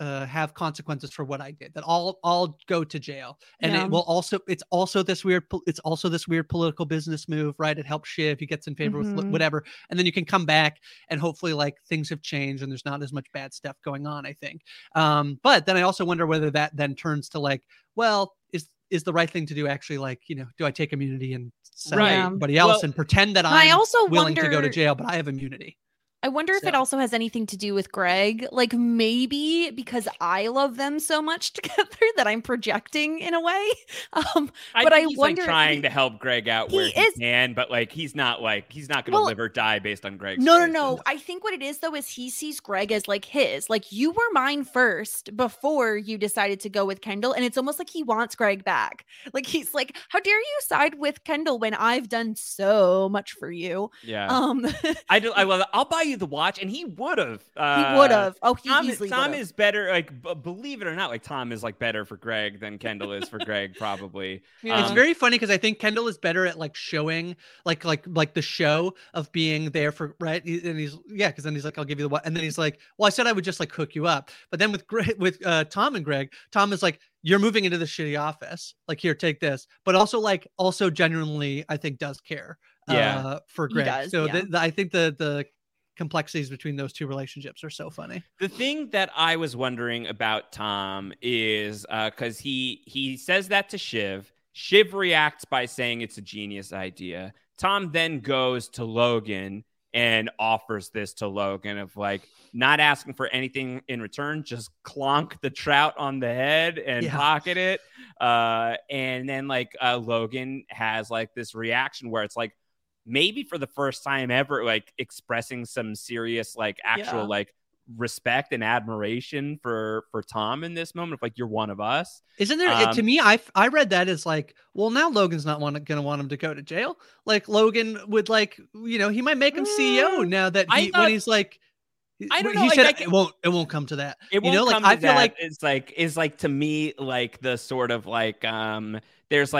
have consequences for what I did. That I'll go to jail, and it will also. It's also this weird political business move, right? It helps Shiv. He gets in favor with whatever, and then you can come back and hopefully like things have changed and there's not as much bad stuff going on. I think, but then I also wonder whether that then turns to like, well, is the right thing to do actually like, do I take immunity and sell everybody else and pretend that I'm willing to go to jail, but I have immunity? I wonder if it also has anything to do with Greg. Like maybe because I love them so much together that I'm projecting in a way. But I he's wonder like trying to help Greg out where he can, but like he's not going to live or die based on Greg's. No. I think what it is though is he sees Greg as like his. Like you were mine first before you decided to go with Kendall, and it's almost like he wants Greg back. Like he's like, how dare you side with Kendall when I've done so much for you? Yeah. I love it. I'll buy you the watch, and he would have. He would have. Oh, Tom is better. Like, believe it or not, like Tom is like better for Greg than Kendall is for Greg, probably. Yeah, it's very funny because I think Kendall is better at like showing, like the show of being there for right. And he's because then he's like, I'll give you the watch, and then he's like, well, I said I would just like hook you up, but then with Tom and Greg, Tom is like, you're moving into the shitty office. Like, here, take this, but also genuinely, I think does care. For Greg. I think the complexities between those two relationships are so funny. The thing that I was wondering about Tom is because he says that to Shiv. Shiv reacts by saying it's a genius idea. Tom then goes to Logan and offers this to Logan of like not asking for anything in return, just clonk the trout on the head and pocket it. And then like Logan has like this reaction where it's like, maybe for the first time ever, like expressing some serious, like actual, like respect and admiration for Tom in this moment of like, you're one of us. Isn't there, to me, I read that as like, well, now Logan's not going to want him to go to jail. Like Logan would like, he might make him CEO now that when he's like, I don't know. He said it won't come to that. It won't come to that. It's like to me like the sort of like there's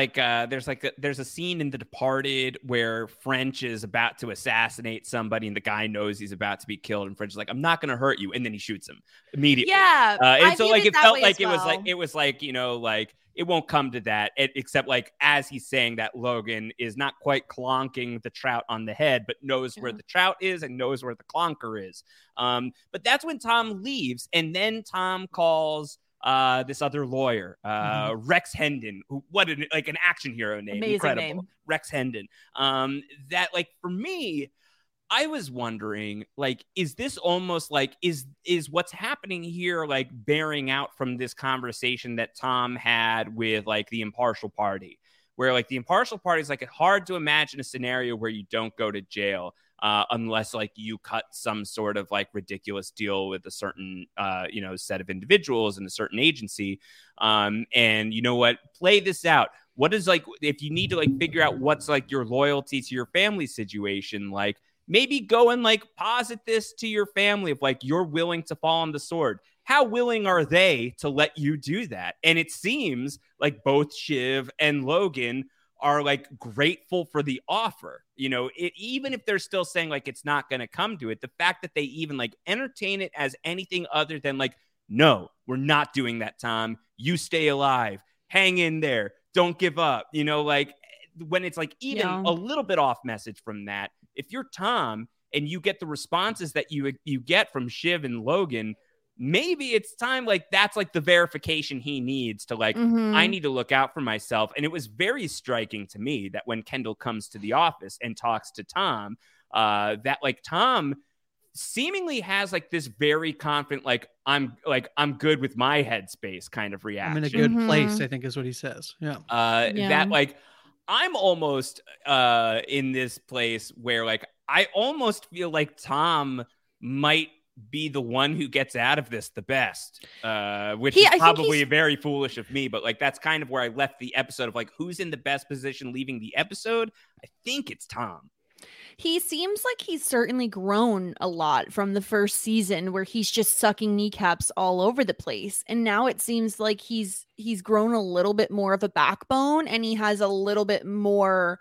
a scene in The Departed where French is about to assassinate somebody and the guy knows he's about to be killed and French is like, I'm not going to hurt you, and then he shoots him immediately. Yeah, and so like it felt like it was like like it won't come to that, except like as he's saying that, Logan is not quite clonking the trout on the head, but knows where the trout is and knows where the clonker is. But that's when Tom leaves, and then Tom calls this other lawyer, Rex Hendon, who an action hero name. Amazing incredible name. Rex Hendon. That like for me, I was wondering, like, is this almost like, is what's happening here, like, bearing out from this conversation that Tom had with, like, the impartial party, where, like, the impartial party is, like, it's hard to imagine a scenario where you don't go to jail unless, like, you cut some sort of, like, ridiculous deal with a certain, set of individuals and a certain agency. And you know what? Play this out. What is, like, if you need to, like, figure out what's, like, your loyalty to your family situation, like, maybe go and like posit this to your family of like, you're willing to fall on the sword. How willing are they to let you do that? And it seems like both Shiv and Logan are like grateful for the offer. Even if they're still saying like it's not going to come to it, the fact that they even like entertain it as anything other than like, no, we're not doing that, Tom. You stay alive. Hang in there. Don't give up. Like when it's like even a little bit off message from that, if you're Tom and you get the responses that you get from Shiv and Logan, maybe it's time, like, that's like the verification he needs to like, I need to look out for myself. And it was very striking to me that when Kendall comes to the office and talks to Tom, that like Tom seemingly has like this very confident, like, I'm good with my headspace kind of reaction. I'm in a good place, I think is what he says. Yeah. That like, I'm almost in this place where like I almost feel like Tom might be the one who gets out of this the best, which is probably very foolish of me, but like that's kind of where I left the episode of like who's in the best position leaving the episode. I think it's Tom. He seems like he's certainly grown a lot from the first season where he's just sucking kneecaps all over the place. And now it seems like he's grown a little bit more of a backbone and he has a little bit more,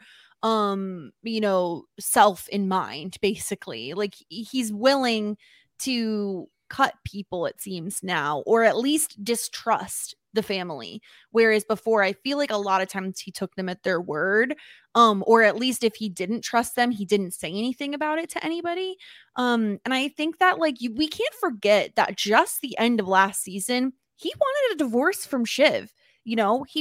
self in mind, basically. Like he's willing to cut people, it seems now, or at least distrust the family. Whereas before, I feel like a lot of times he took them at their word. Or at least if he didn't trust them, he didn't say anything about it to anybody. And I think that we can't forget that just the end of last season, he wanted a divorce from Shiv. He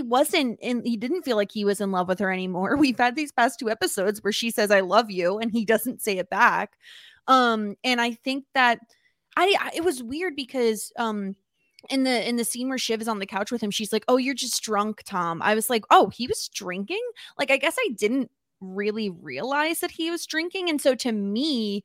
didn't feel like he was in love with her anymore. We've had these past 2 episodes where she says, I love you, and he doesn't say it back. And I think that it was weird because, in the scene where Shiv is on the couch with him, she's like, oh, you're just drunk, Tom. I was like, oh, he was drinking? Like, I guess I didn't really realize that he was drinking. And so to me,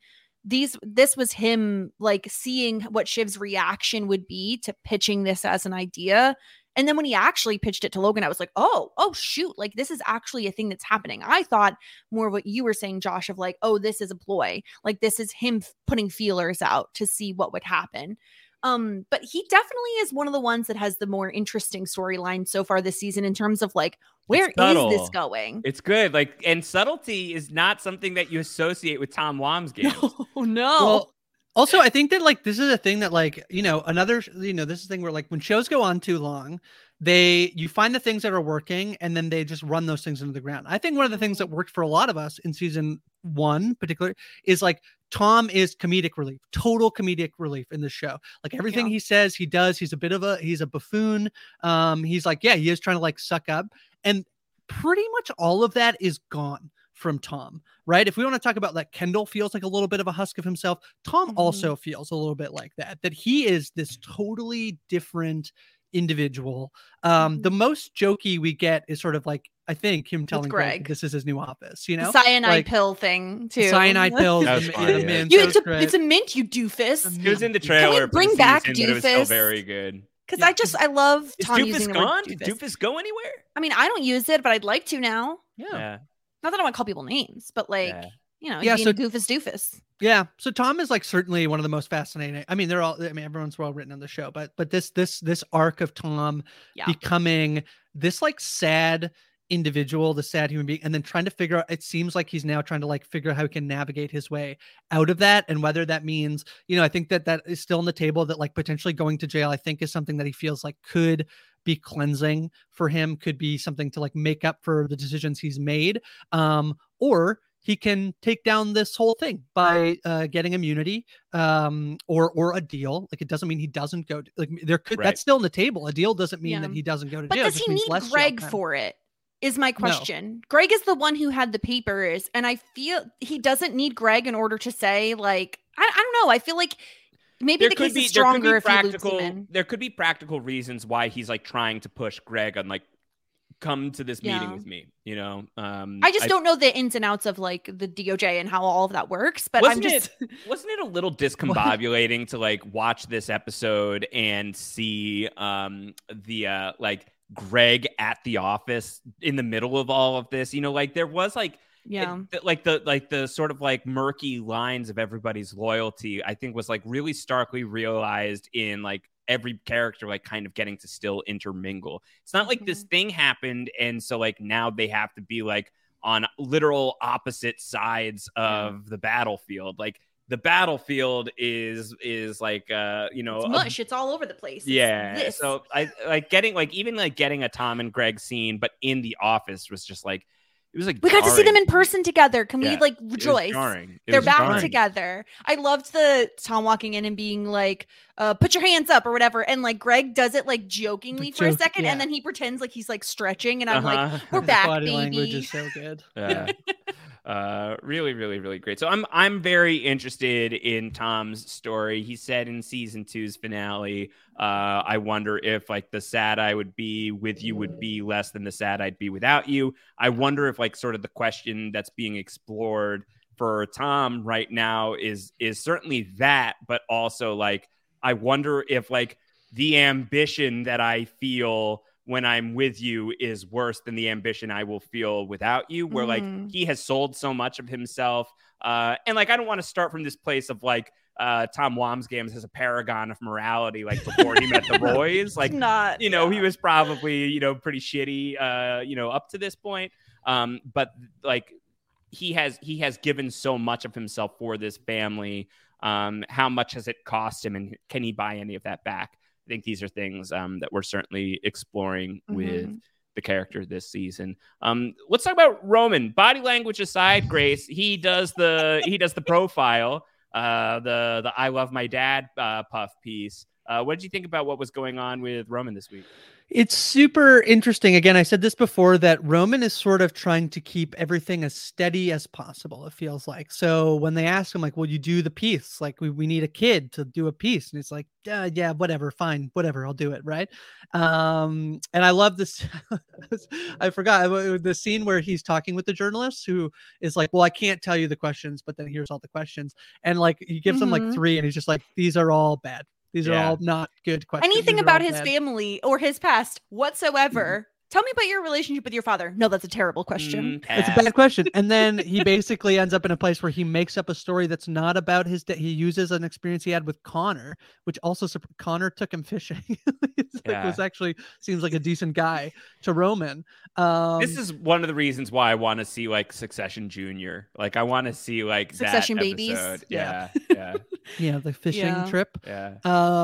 this was him like seeing what Shiv's reaction would be to pitching this as an idea. And then when he actually pitched it to Logan, I was like, oh, shoot, like this is actually a thing that's happening. I thought more of what you were saying, Josh, of like, oh, this is a ploy. Like this is him putting feelers out to see what would happen. But he definitely is one of the ones that has the more interesting storyline so far this season in terms of like, where is this going? It's good. Like, and subtlety is not something that you associate with Tom Wamsgans. No. Well, also, I think that like this is a thing that like, this is a thing where like when shows go on too long, you find the things that are working and then they just run those things into the ground. I think one of the things that worked for a lot of us in season 1 particularly is like Tom is comedic relief, total comedic relief in the show. Like everything he says, he does. He's a buffoon. He's like, he is trying to like suck up, and pretty much all of that is gone from Tom, right? If we want to talk about like Kendall feels like a little bit of a husk of himself, Tom also feels a little bit like that he is this totally different individual. The most jokey we get is sort of like, I think him telling Greg this is his new office, the cyanide pill thing too. Cyanide pills. It's a mint, you doofus. It was in the trailer. Can we bring back doofus? It was still very good. Because I love Tom Is using doofus the word gone? doofus. Did doofus go anywhere? I mean, I don't use it, but I'd like to now. Yeah. Not that I want to call people names, but like, being a doofus. Yeah. So Tom is like certainly one of the most fascinating. I mean, everyone's well written on the show, but this arc of Tom becoming this like sad individual, the sad human being, and then trying to figure out, it seems like he's now trying to like figure out how he can navigate his way out of that. And whether that means, I think that is still on the table, that like potentially going to jail, I think is something that he feels like could be cleansing for him, could be something to like make up for the decisions he's made. Or he can take down this whole thing by getting immunity, or a deal. Like it doesn't mean he doesn't go. That's still on the table. A deal doesn't mean that he doesn't go to jail. But does he need Greg for it? Is my question. No. Greg is the one who had the papers, and I feel he doesn't need Greg in order to say like I don't know. I feel like maybe the case is stronger if he loops him in. There could be practical reasons why he's like trying to push Greg on like come to this meeting with me. I just don't know the ins and outs of like the DOJ and how all of that works. But wasn't it a little discombobulating to like watch this episode and see the like Greg at the office in the middle of all of this? Like there was like the sort of like murky lines of everybody's loyalty, I think was like really starkly realized in like every character like kind of getting to still intermingle. It's not like this thing happened and so like now they have to be like on literal opposite sides of the battlefield. Like the battlefield is like it's mush. It's all over the place. So I like getting a Tom and Greg scene, but in the office was just like, it was like we got to see them in person together. Can we like rejoice? They're back together. I loved the Tom walking in and being like, put your hands up or whatever. And like Greg does it like jokingly for a second. And then he pretends like he's like stretching. And I'm like, we're back, body baby. Language is so good. Really, really, really great. So I'm very interested in Tom's story. He said in season 2's finale, I wonder if like the sad I would be with you would be less than the sad I'd be without you. I wonder if like sort of the question that's being explored for Tom right now is certainly that, but also like I wonder if like the ambition that I feel when I'm with you is worse than the ambition I will feel without you, where like he has sold so much of himself. And like, I don't want to start from this place of like, Tom Wamsgans as a paragon of morality, like before he met the Roys, like, he was probably, pretty shitty, up to this point. But like, he has given so much of himself for this family. How much has it cost him, and can he buy any of that back? I think these are things that we're certainly exploring with the character this season. Let's talk about Roman. Body language aside, Grace, he does the profile, the I love my dad puff piece. What did you think about what was going on with Roman this week? It's super interesting. Again, I said this before, that Roman is sort of trying to keep everything as steady as possible, it feels like. So when they ask him, like, will you do the piece? Like, we need a kid to do a piece. And it's like, yeah, whatever, fine, whatever, I'll do it, right? And I love this. I forgot the scene where he's talking with the journalist who is like, well, I can't tell you the questions, but then here's all the questions. And like, he gives them like 3, and he's just like, these are all bad. These are all not good questions. Anything about his family or his past whatsoever. Tell me about your relationship with your father. No, that's a terrible question. It's a bad question. And then he basically ends up in a place where he makes up a story that's not about his he uses an experience he had with Connor, which also Connor took him fishing. Was actually seems like a decent guy to Roman. This is one of the reasons why I want to see like Succession Junior. Like I want to see like Succession that babies. Episode. Yeah. Yeah, the fishing trip. Yeah.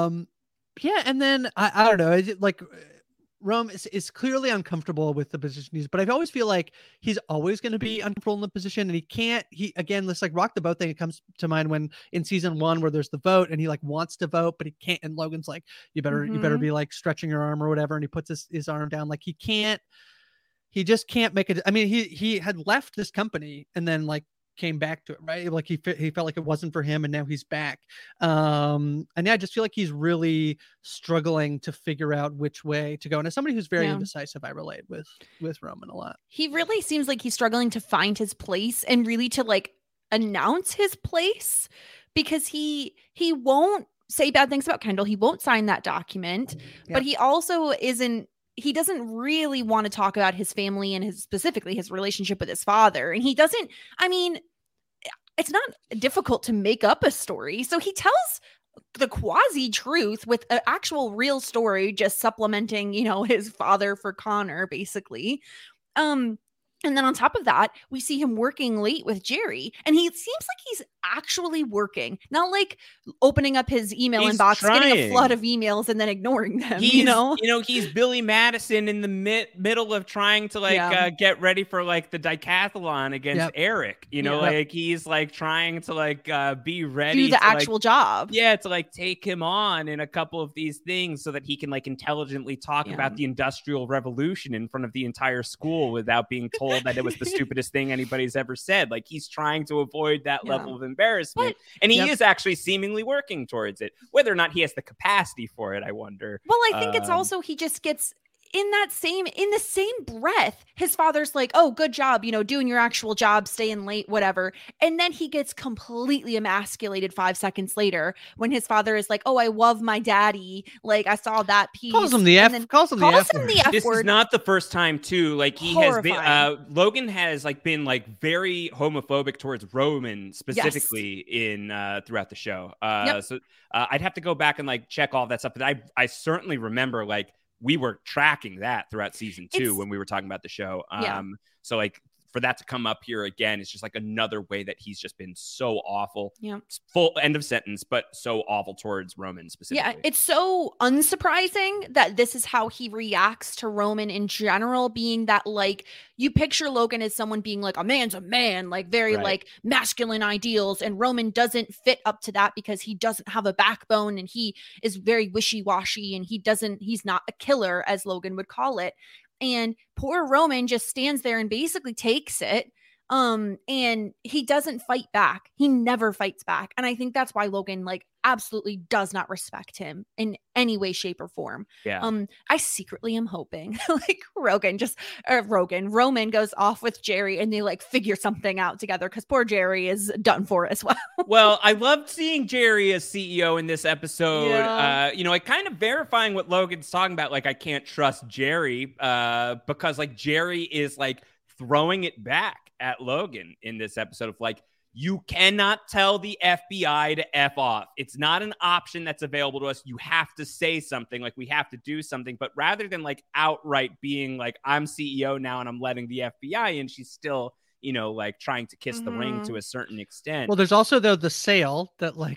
And then I don't know. Like Rome is clearly uncomfortable with the position he's, but I always feel like he's always going to be uncomfortable in the position, and he again, this like rock the boat thing. It comes to mind when in season 1 where there's the vote and he like wants to vote, but he can't. And Logan's like, you better be like stretching your arm or whatever. And he puts his arm down. Like he just can't make it. I mean, he had left this company and then like came back to it, right? Like he felt like it wasn't for him, and now he's back. And yeah, I just feel like he's really struggling to figure out which way to go. And as somebody who's very indecisive, I relate with Roman a lot. He really seems like he's struggling to find his place and really to like announce his place, because he won't say bad things about Kendall. He won't sign that document, but he also he doesn't really want to talk about his family and specifically his relationship with his father. And he doesn't, I mean, it's not difficult to make up a story. So he tells the quasi truth with an actual real story, just supplementing, his father for Connor, basically. And then on top of that, we see him working late with Jerry, and he seems like he's actually working, not like opening up his email inbox, getting a flood of emails and then ignoring them. He's Billy Madison in the middle of trying to get ready for like the decathlon against Eric. Like he's like trying to like be ready, do the actual job. Yeah, to like take him on in a couple of these things so that he can like intelligently talk about the Industrial Revolution in front of the entire school without being told that it was the stupidest thing anybody's ever said. Like he's trying to avoid that level of embarrassment, and he is actually seemingly working towards it. Whether or not he has the capacity for it, I wonder. Well, I think it's also he just gets in the same breath, his father's like, oh, good job, doing your actual job, staying late, whatever. And then he gets completely emasculated 5 seconds later when his father is like, oh, I love my daddy. Like, I saw that piece. Calls him the F word. This is not the first time, too. Like, he has been, Logan has like been like very homophobic towards Roman specifically in throughout the show. So I'd have to go back and like check all that stuff. But I certainly remember like, we were tracking that throughout season 2 when we were talking about the show. So like for that to come up here again, it's just like another way that he's just been so awful. Yeah. Full end of sentence, but so awful towards Roman specifically. Yeah. It's so unsurprising that this is how he reacts to Roman in general, being that like you picture Logan as someone being like, a man's a man, like very like masculine ideals. And Roman doesn't fit up to that because he doesn't have a backbone and he is very wishy-washy and he's not a killer, as Logan would call it. And poor Roman just stands there and basically takes it. And he doesn't fight back. He never fights back. And I think that's why Logan like absolutely does not respect him in any way, shape, or form. Yeah. I secretly am hoping like Roman goes off with Jerry and they like figure something out together, because poor Jerry is done for as well. Well, I loved seeing Jerry as CEO in this episode. Like kind of verifying what Logan's talking about. Like, I can't trust Jerry because like Jerry is like throwing it back at Logan in this episode of like, you cannot tell the FBI to F off. It's not an option that's available to us. You have to say something, like we have to do something. But rather than like outright being like, I'm CEO now and I'm letting the FBI in, she's still you know, like trying to kiss the ring to a certain extent. Well, there's also though the sale that like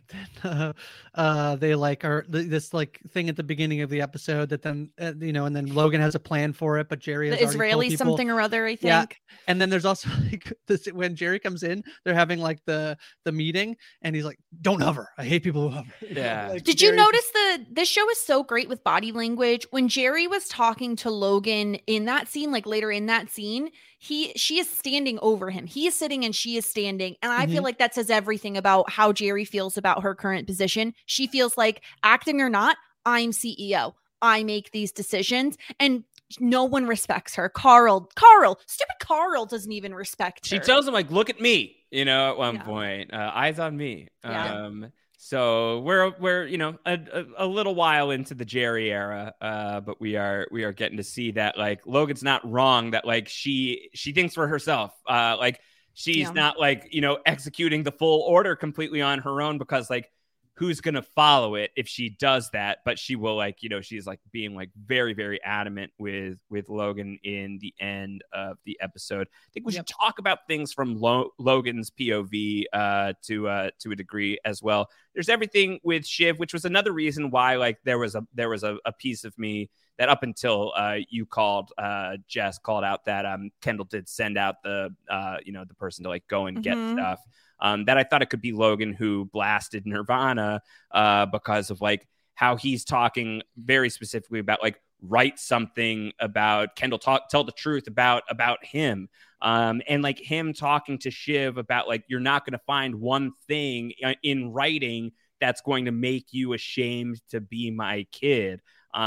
they like are this like thing at the beginning of the episode that then you know, and then Logan has a plan for it, but Jerry has the Israeli something or other, I think. Yeah. And then there's also like this, when Jerry comes in, they're having like the meeting, and he's like, "Don't hover. I hate people who hover." Yeah. Like, Did you notice this show is so great with body language? When Jerry was talking to Logan in that scene, like later in that scene, she is standing over him. He is sitting and she is standing. And I feel like that says everything about how Jerry feels about her current position. She feels like, acting or not, I'm CEO. I make these decisions. And no one respects her. Carl, stupid Carl doesn't even respect her. She tells him, like, look at me, you know, at one point, eyes on me. Yeah. So we're you know, a little while into the Jerry era, but we are getting to see that, like, Logan's not wrong, that like she thinks for herself, like she's not like, you know, executing the full order completely on her own, because like who's gonna follow it if she does that? But she will, like, you know, she's like being like very, very adamant with Logan in the end of the episode. I think we should talk about things from Logan's POV to a degree as well. There's everything with Shiv, which was another reason why like there was a piece of me that up until you called Jess called out that Kendall did send out the you know, the person to like go and get stuff. That I thought it could be Logan who blasted Nirvana because of like how he's talking very specifically about like write something about Kendall, tell the truth about him, and like him talking to Shiv about like, you're not going to find one thing in writing that's going to make you ashamed to be my kid.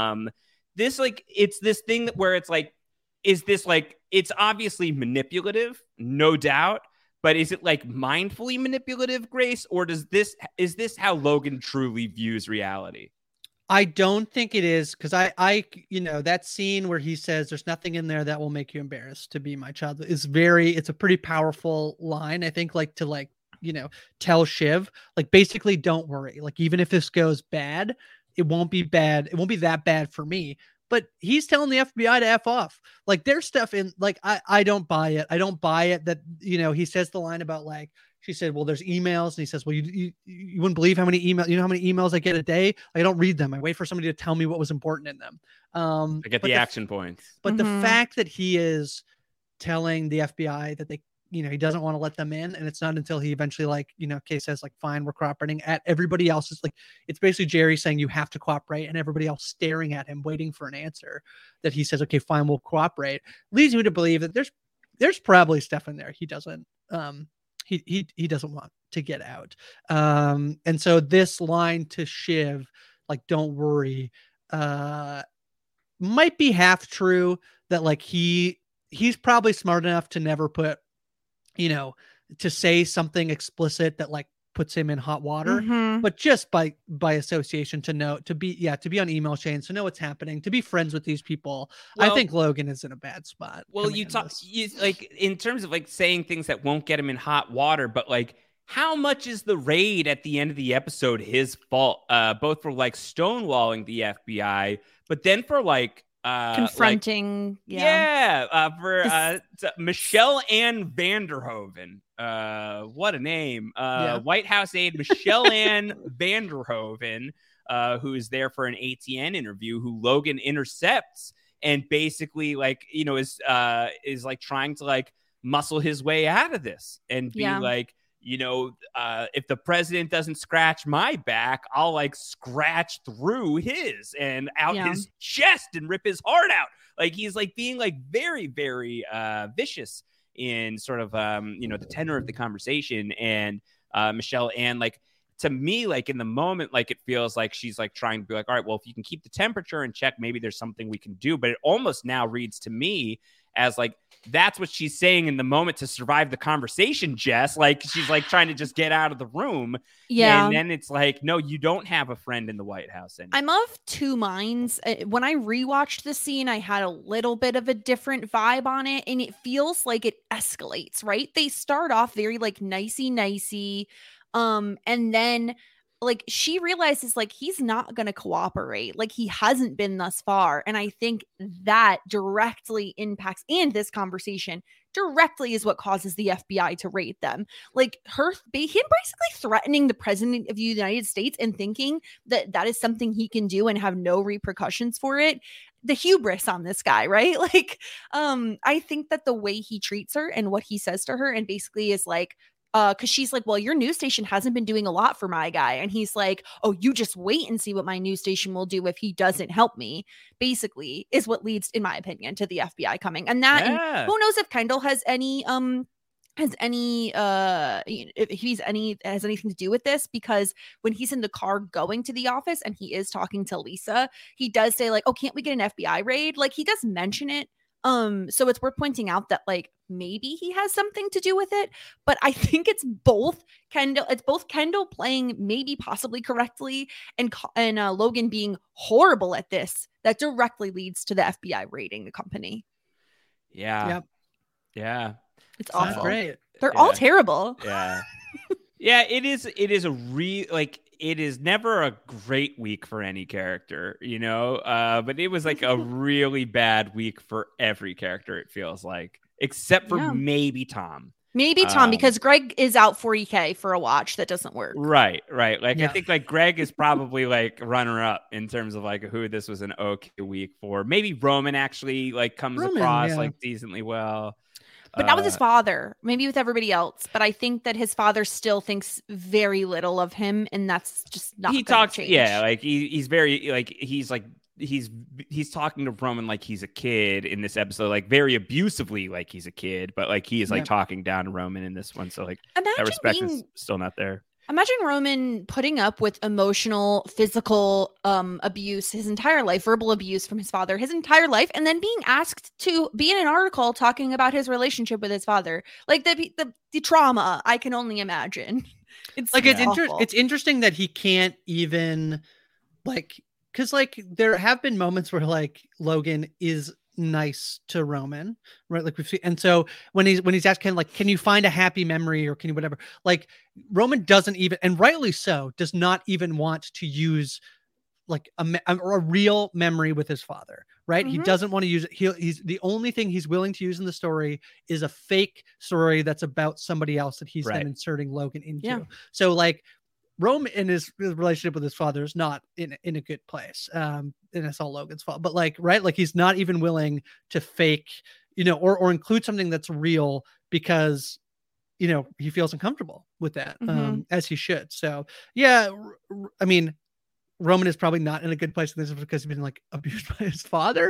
This like, it's this thing that where it's like, is this like, it's obviously manipulative, no doubt. But is it like mindfully manipulative, Grace, or is this how Logan truly views reality? I don't think it is, because I you know, that scene where he says there's nothing in there that will make you embarrassed to be my child is it's a pretty powerful line. I think, like, to like, you know, tell Shiv, like, basically, don't worry. Like, even if this goes bad, it won't be bad. It won't be that bad for me. But he's telling the FBI to F off. Like, there's stuff in, like, I don't buy it. I don't buy it that, you know, he says the line about like, she said, well, there's emails. And he says, well, you wouldn't believe how many emails, you know how many emails I get a day? I don't read them. I wait for somebody to tell me what was important in them. I get the action points. But the fact that he is telling the FBI that they, you know, he doesn't want to let them in. And it's not until he eventually, like, you know, Kay says, like, fine, we're cooperating, at everybody else is like, it's basically Jerry saying you have to cooperate, and everybody else staring at him, waiting for an answer, that he says, okay, fine, we'll cooperate, leads me to believe that there's probably stuff in there he doesn't, he doesn't want to get out. And so this line to Shiv, like, don't worry, might be half true, that like he's probably smart enough to never put, you know, to say something explicit that like puts him in hot water, but just by association to know, to be on email chains, to know what's happening, to be friends with these people. Well, I think Logan is in a bad spot. Well, you like in terms of like saying things that won't get him in hot water, but like, how much is the raid at the end of the episode his fault? Both for like stonewalling the FBI, but then for like confronting, for Michelle Ann Vanderhoven. What a name. White House aide Michelle Ann Vanderhoven, who is there for an ATN interview, who Logan intercepts and basically, like, you know, is like trying to like muscle his way out of this and be like, you know, if the president doesn't scratch my back, I'll like scratch through his and out his chest and rip his heart out. Like, he's like being like very, very vicious in sort of, you know, the tenor of the conversation. And Michelle Ann, like, to me, like in the moment, like it feels like she's like trying to be like, all right, well, if you can keep the temperature in check, maybe there's something we can do. But it almost now reads to me as like, that's what she's saying in the moment to survive the conversation, Jess. Like, she's like trying to just get out of the room. Yeah. And then it's like, no, you don't have a friend in the White House anymore. I'm of two minds. When I rewatched the scene, I had a little bit of a different vibe on it. And it feels like it escalates, right? They start off very like nicey. And then like she realizes like he's not going to cooperate, like he hasn't been thus far. And I think that directly impacts, and this conversation directly is what causes the FBI to raid them. Like him basically threatening the president of the United States and thinking that that is something he can do and have no repercussions for it. The hubris on this guy, right? Like, I think that the way he treats her and what he says to her, and basically is like, because she's like, well, your news station hasn't been doing a lot for my guy. And he's like, oh, you just wait and see what my news station will do if he doesn't help me, basically, is what leads, in my opinion, to the FBI coming. And that, and who knows if Kendall has any, if has anything to do with this, because when he's in the car going to the office and he is talking to Lisa, he does say like, oh, can't we get an FBI raid? Like he does mention it. So it's worth pointing out that like maybe he has something to do with it, but I think it's both Kendall playing maybe possibly correctly and Logan being horrible at this that directly leads to the FBI raiding the company. Yeah. Yep. Yeah. It's awful. Great. They're all terrible. Yeah. Yeah, it is a like it is never a great week for any character, you know, but it was like a really bad week for every character, it feels like, except for maybe Tom. Maybe Tom, because Greg is out 40K for a watch that doesn't work. Right. Like, I think like Greg is probably like runner up in terms of like who this was an okay week for. Maybe Roman actually like comes across like decently well. But not with his father, maybe with everybody else. But I think that his father still thinks very little of him, and that's just not. He talks, change. Yeah, like he's very like he's talking to Roman like he's a kid in this episode, like very abusively, like he's a kid, but like he is like talking down to Roman in this one. So like that respect is still not there. Imagine Roman putting up with emotional, physical abuse his entire life, verbal abuse from his father his entire life, and then being asked to be in an article talking about his relationship with his father. Like the trauma, I can only imagine. It's like it's interesting that he can't even like, because like there have been moments where like Logan is nice to Roman, right? Like we've seen, and so when he's asking like, can you find a happy memory or can you whatever, like Roman doesn't even, and rightly so, does not even want to use like a real memory with his father, right? Mm-hmm. He doesn't want to use it. He's the only thing he's willing to use in the story is a fake story that's about somebody else that he's then inserting Logan into. Yeah. So like Roman in his relationship with his father is not in a good place. And it's all Logan's fault, but like, right. Like he's not even willing to fake, you know, or include something that's real because, you know, he feels uncomfortable with that, as he should. So yeah, I mean, Roman is probably not in a good place in this because he's been like abused by his father.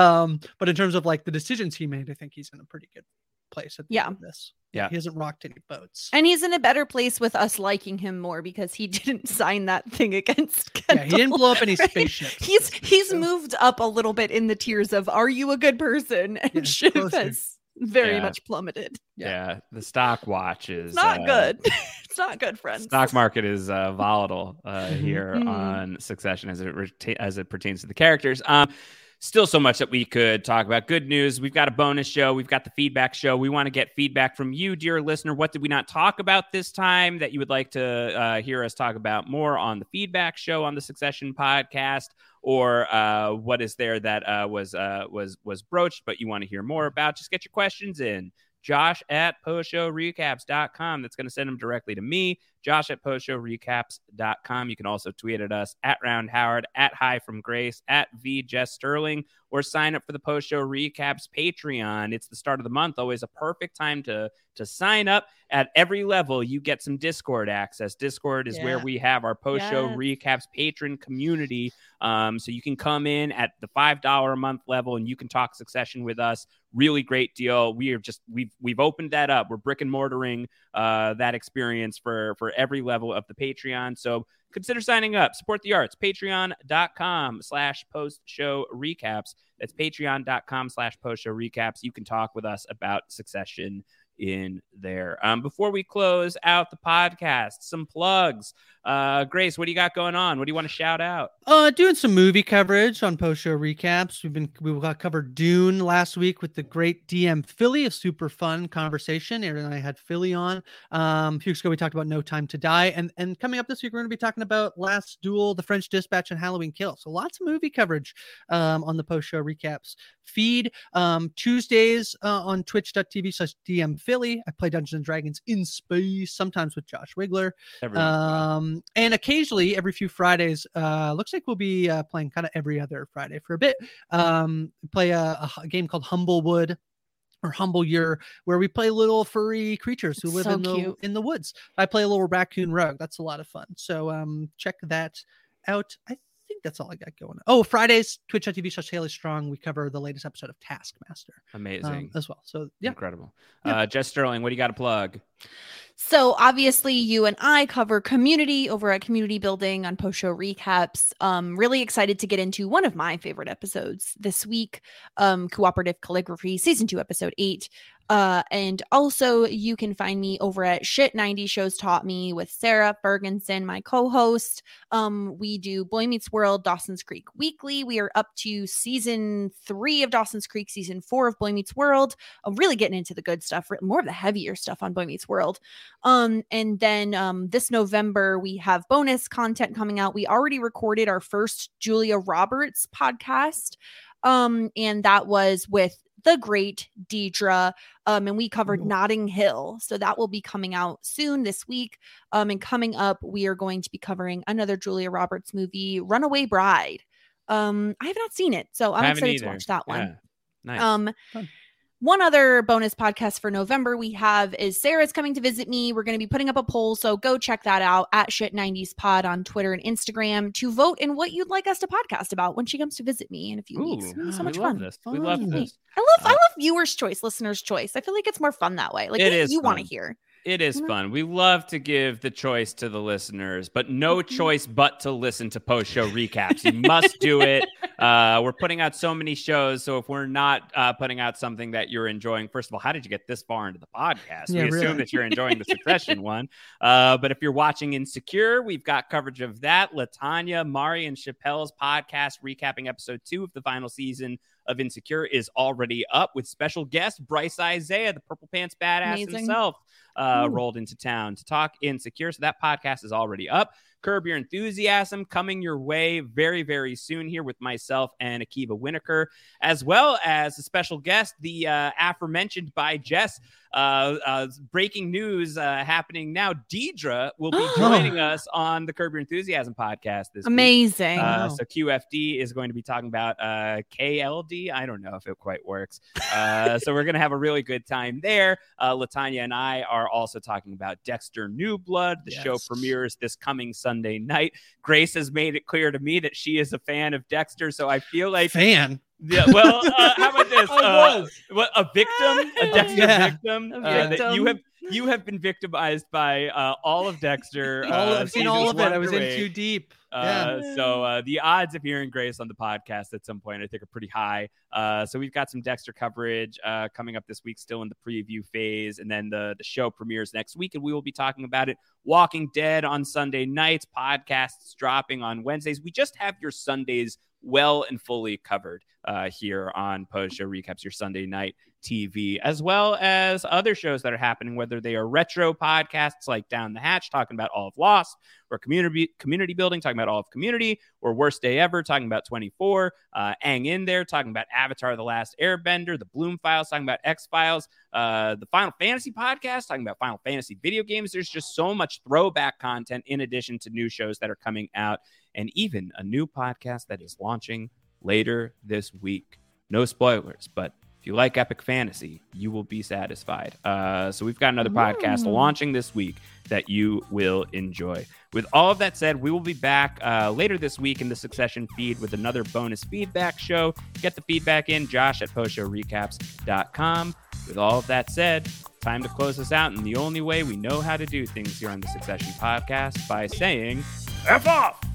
But in terms of like the decisions he made, I think he's in a pretty good place at the end of this. Yeah, he hasn't rocked any boats, and he's in a better place with us liking him more because he didn't sign that thing against Kendall. Yeah, he didn't blow up any spaceships. He's moved up a little bit in the tiers of "Are you a good person?" and Shiv has very much plummeted. Yeah, the stock watch is not good. It's not good, friends. Stock market is volatile here on Succession as it pertains to the characters. Still so much that we could talk about. Good news. We've got a bonus show. We've got the feedback show. We want to get feedback from you, dear listener. What did we not talk about this time that you would like to hear us talk about more on the feedback show on the Succession podcast? Or what is there that was broached, but you want to hear more about? Just get your questions in. Josh at postshowrecaps.com. That's going to send them directly to me. Josh at postshowrecaps.com. You can also tweet at us at Round Howard, at Hi from Grace, at V Jess Sterling, or sign up for the Post Show Recaps Patreon. It's the start of the month. Always a perfect time to sign up. At every level, you get some Discord access. Discord is where we have our Post Show Recaps patron community. So you can come in at the $5 a month level and you can talk Succession with us. Really great deal. We've opened that up. We're brick and mortaring that experience for every level of the Patreon. So consider signing up. Support the arts. Patreon.com/post-show-recaps. That's patreon.com/post-show-recaps. You can talk with us about Succession in there. Before we close out the podcast, some plugs. Grace, what do you got going on? What do you want to shout out? Doing some movie coverage on post-show recaps. We covered Dune last week with the great DM Philly, a super fun conversation. Aaron and I had Philly on. A few weeks ago, we talked about No Time to Die. And coming up this week, we're going to be talking about Last Duel, The French Dispatch, and Halloween Kill. So lots of movie coverage on the post-show recaps feed. Tuesdays on twitch.tv/DM Philly. I play Dungeons & Dragons in space, sometimes with Josh Wigler. And occasionally, every few Fridays, looks like we'll be playing kind of every other Friday for a bit. Play a game called Humblewood or Humble Year, where we play little furry creatures who live in the woods. I play a little raccoon rogue. That's a lot of fun. So check that out. I think that's all I got going on. Oh, Fridays, twitch.tv/Haley Strong. We cover the latest episode of Taskmaster. Amazing. As well. So yeah. Incredible. Jess Sterling, what do you got to plug? So obviously you and I cover Community over at Community Building on post-show recaps. Really excited to get into one of my favorite episodes this week, Cooperative Calligraphy, Season 2, Episode 8. And also you can find me over at Shit 90 Shows Taught Me with Sarah Ferguson, my co-host. We do Boy Meets World, Dawson's Creek Weekly. We are up to Season 3 of Dawson's Creek, Season 4 of Boy Meets World. I'm really getting into the good stuff, more of the heavier stuff on Boy Meets World. And then this November we have bonus content coming out. We already recorded our first Julia Roberts podcast, and that was with the great Deidre, and we covered Notting Hill, so that will be coming out soon this week. And coming up, we are going to be covering another Julia Roberts movie, Runaway Bride. I have not seen it, so I'm excited to watch that one. Yeah. Nice. Fun. One other bonus podcast for November we have is Sarah's coming to visit me. We're going to be putting up a poll, so go check that out at Shit90spod on Twitter and Instagram to vote in what you'd like us to podcast about when she comes to visit me in a few weeks. So much fun. We love this. I love viewers' choice, listeners' choice. I feel like it's more fun that way. Like it is you want to hear. It is fun. We love to give the choice to the listeners, but no choice but to listen to post-show recaps. You must do it. We're putting out so many shows, so if we're not putting out something that you're enjoying, first of all, how did you get this far into the podcast? We assume that you're enjoying the Succession one. But if you're watching Insecure, we've got coverage of that. LaTanya, Mari, and Chappelle's podcast recapping episode 2 of the final season of Insecure is already up with special guest Bryce Isaiah, the Purple Pants badass himself, rolled into town to talk Insecure. So that podcast is already up. Curb Your Enthusiasm coming your way very, very soon here with myself and Akiva Winokur, as well as a special guest, the aforementioned by Jess. Breaking news happening now. Deidre will be joining us on the Curb Your Enthusiasm podcast this Amazing. week. So QFD is going to be talking about KLD. I don't know if it quite works. So we're going to have a really good time there. LaTanya and I are also talking about Dexter New Blood. The show premieres this coming Sunday night. Grace has made it clear to me that she is a fan of Dexter, so I feel like Yeah, well, how about this? A victim, a Dexter victim. That you have been victimized by all of Dexter. I've seen all of it. I was in too deep. So the odds of hearing Grace on the podcast at some point, I think, are pretty high. So we've got some Dexter coverage coming up this week, still in the preview phase, and then the show premieres next week, and we will be talking about it. Walking Dead on Sunday nights, podcasts dropping on Wednesdays. We just have your Sundays well and fully covered here on Post Show Recaps, your Sunday night TV, as well as other shows that are happening, whether they are retro podcasts like Down the Hatch, talking about All of Lost, or community building, talking about All of Community, or Worst Day Ever, talking about 24, Hang In There, talking about Avatar The Last Airbender, the Bloom Files, talking about X-Files, the Final Fantasy podcast, talking about Final Fantasy video games. There's just so much throwback content in addition to new shows that are coming out, and even a new podcast that is launching later this week. No spoilers, but if you like epic fantasy, you will be satisfied. So we've got another podcast launching this week that you will enjoy. With all of that said, we will be back later this week in the Succession feed with another bonus feedback show. Get the feedback in, Josh at postshowrecaps.com. With all of that said, time to close this out. And the only way we know how to do things here on the Succession podcast by saying, F off!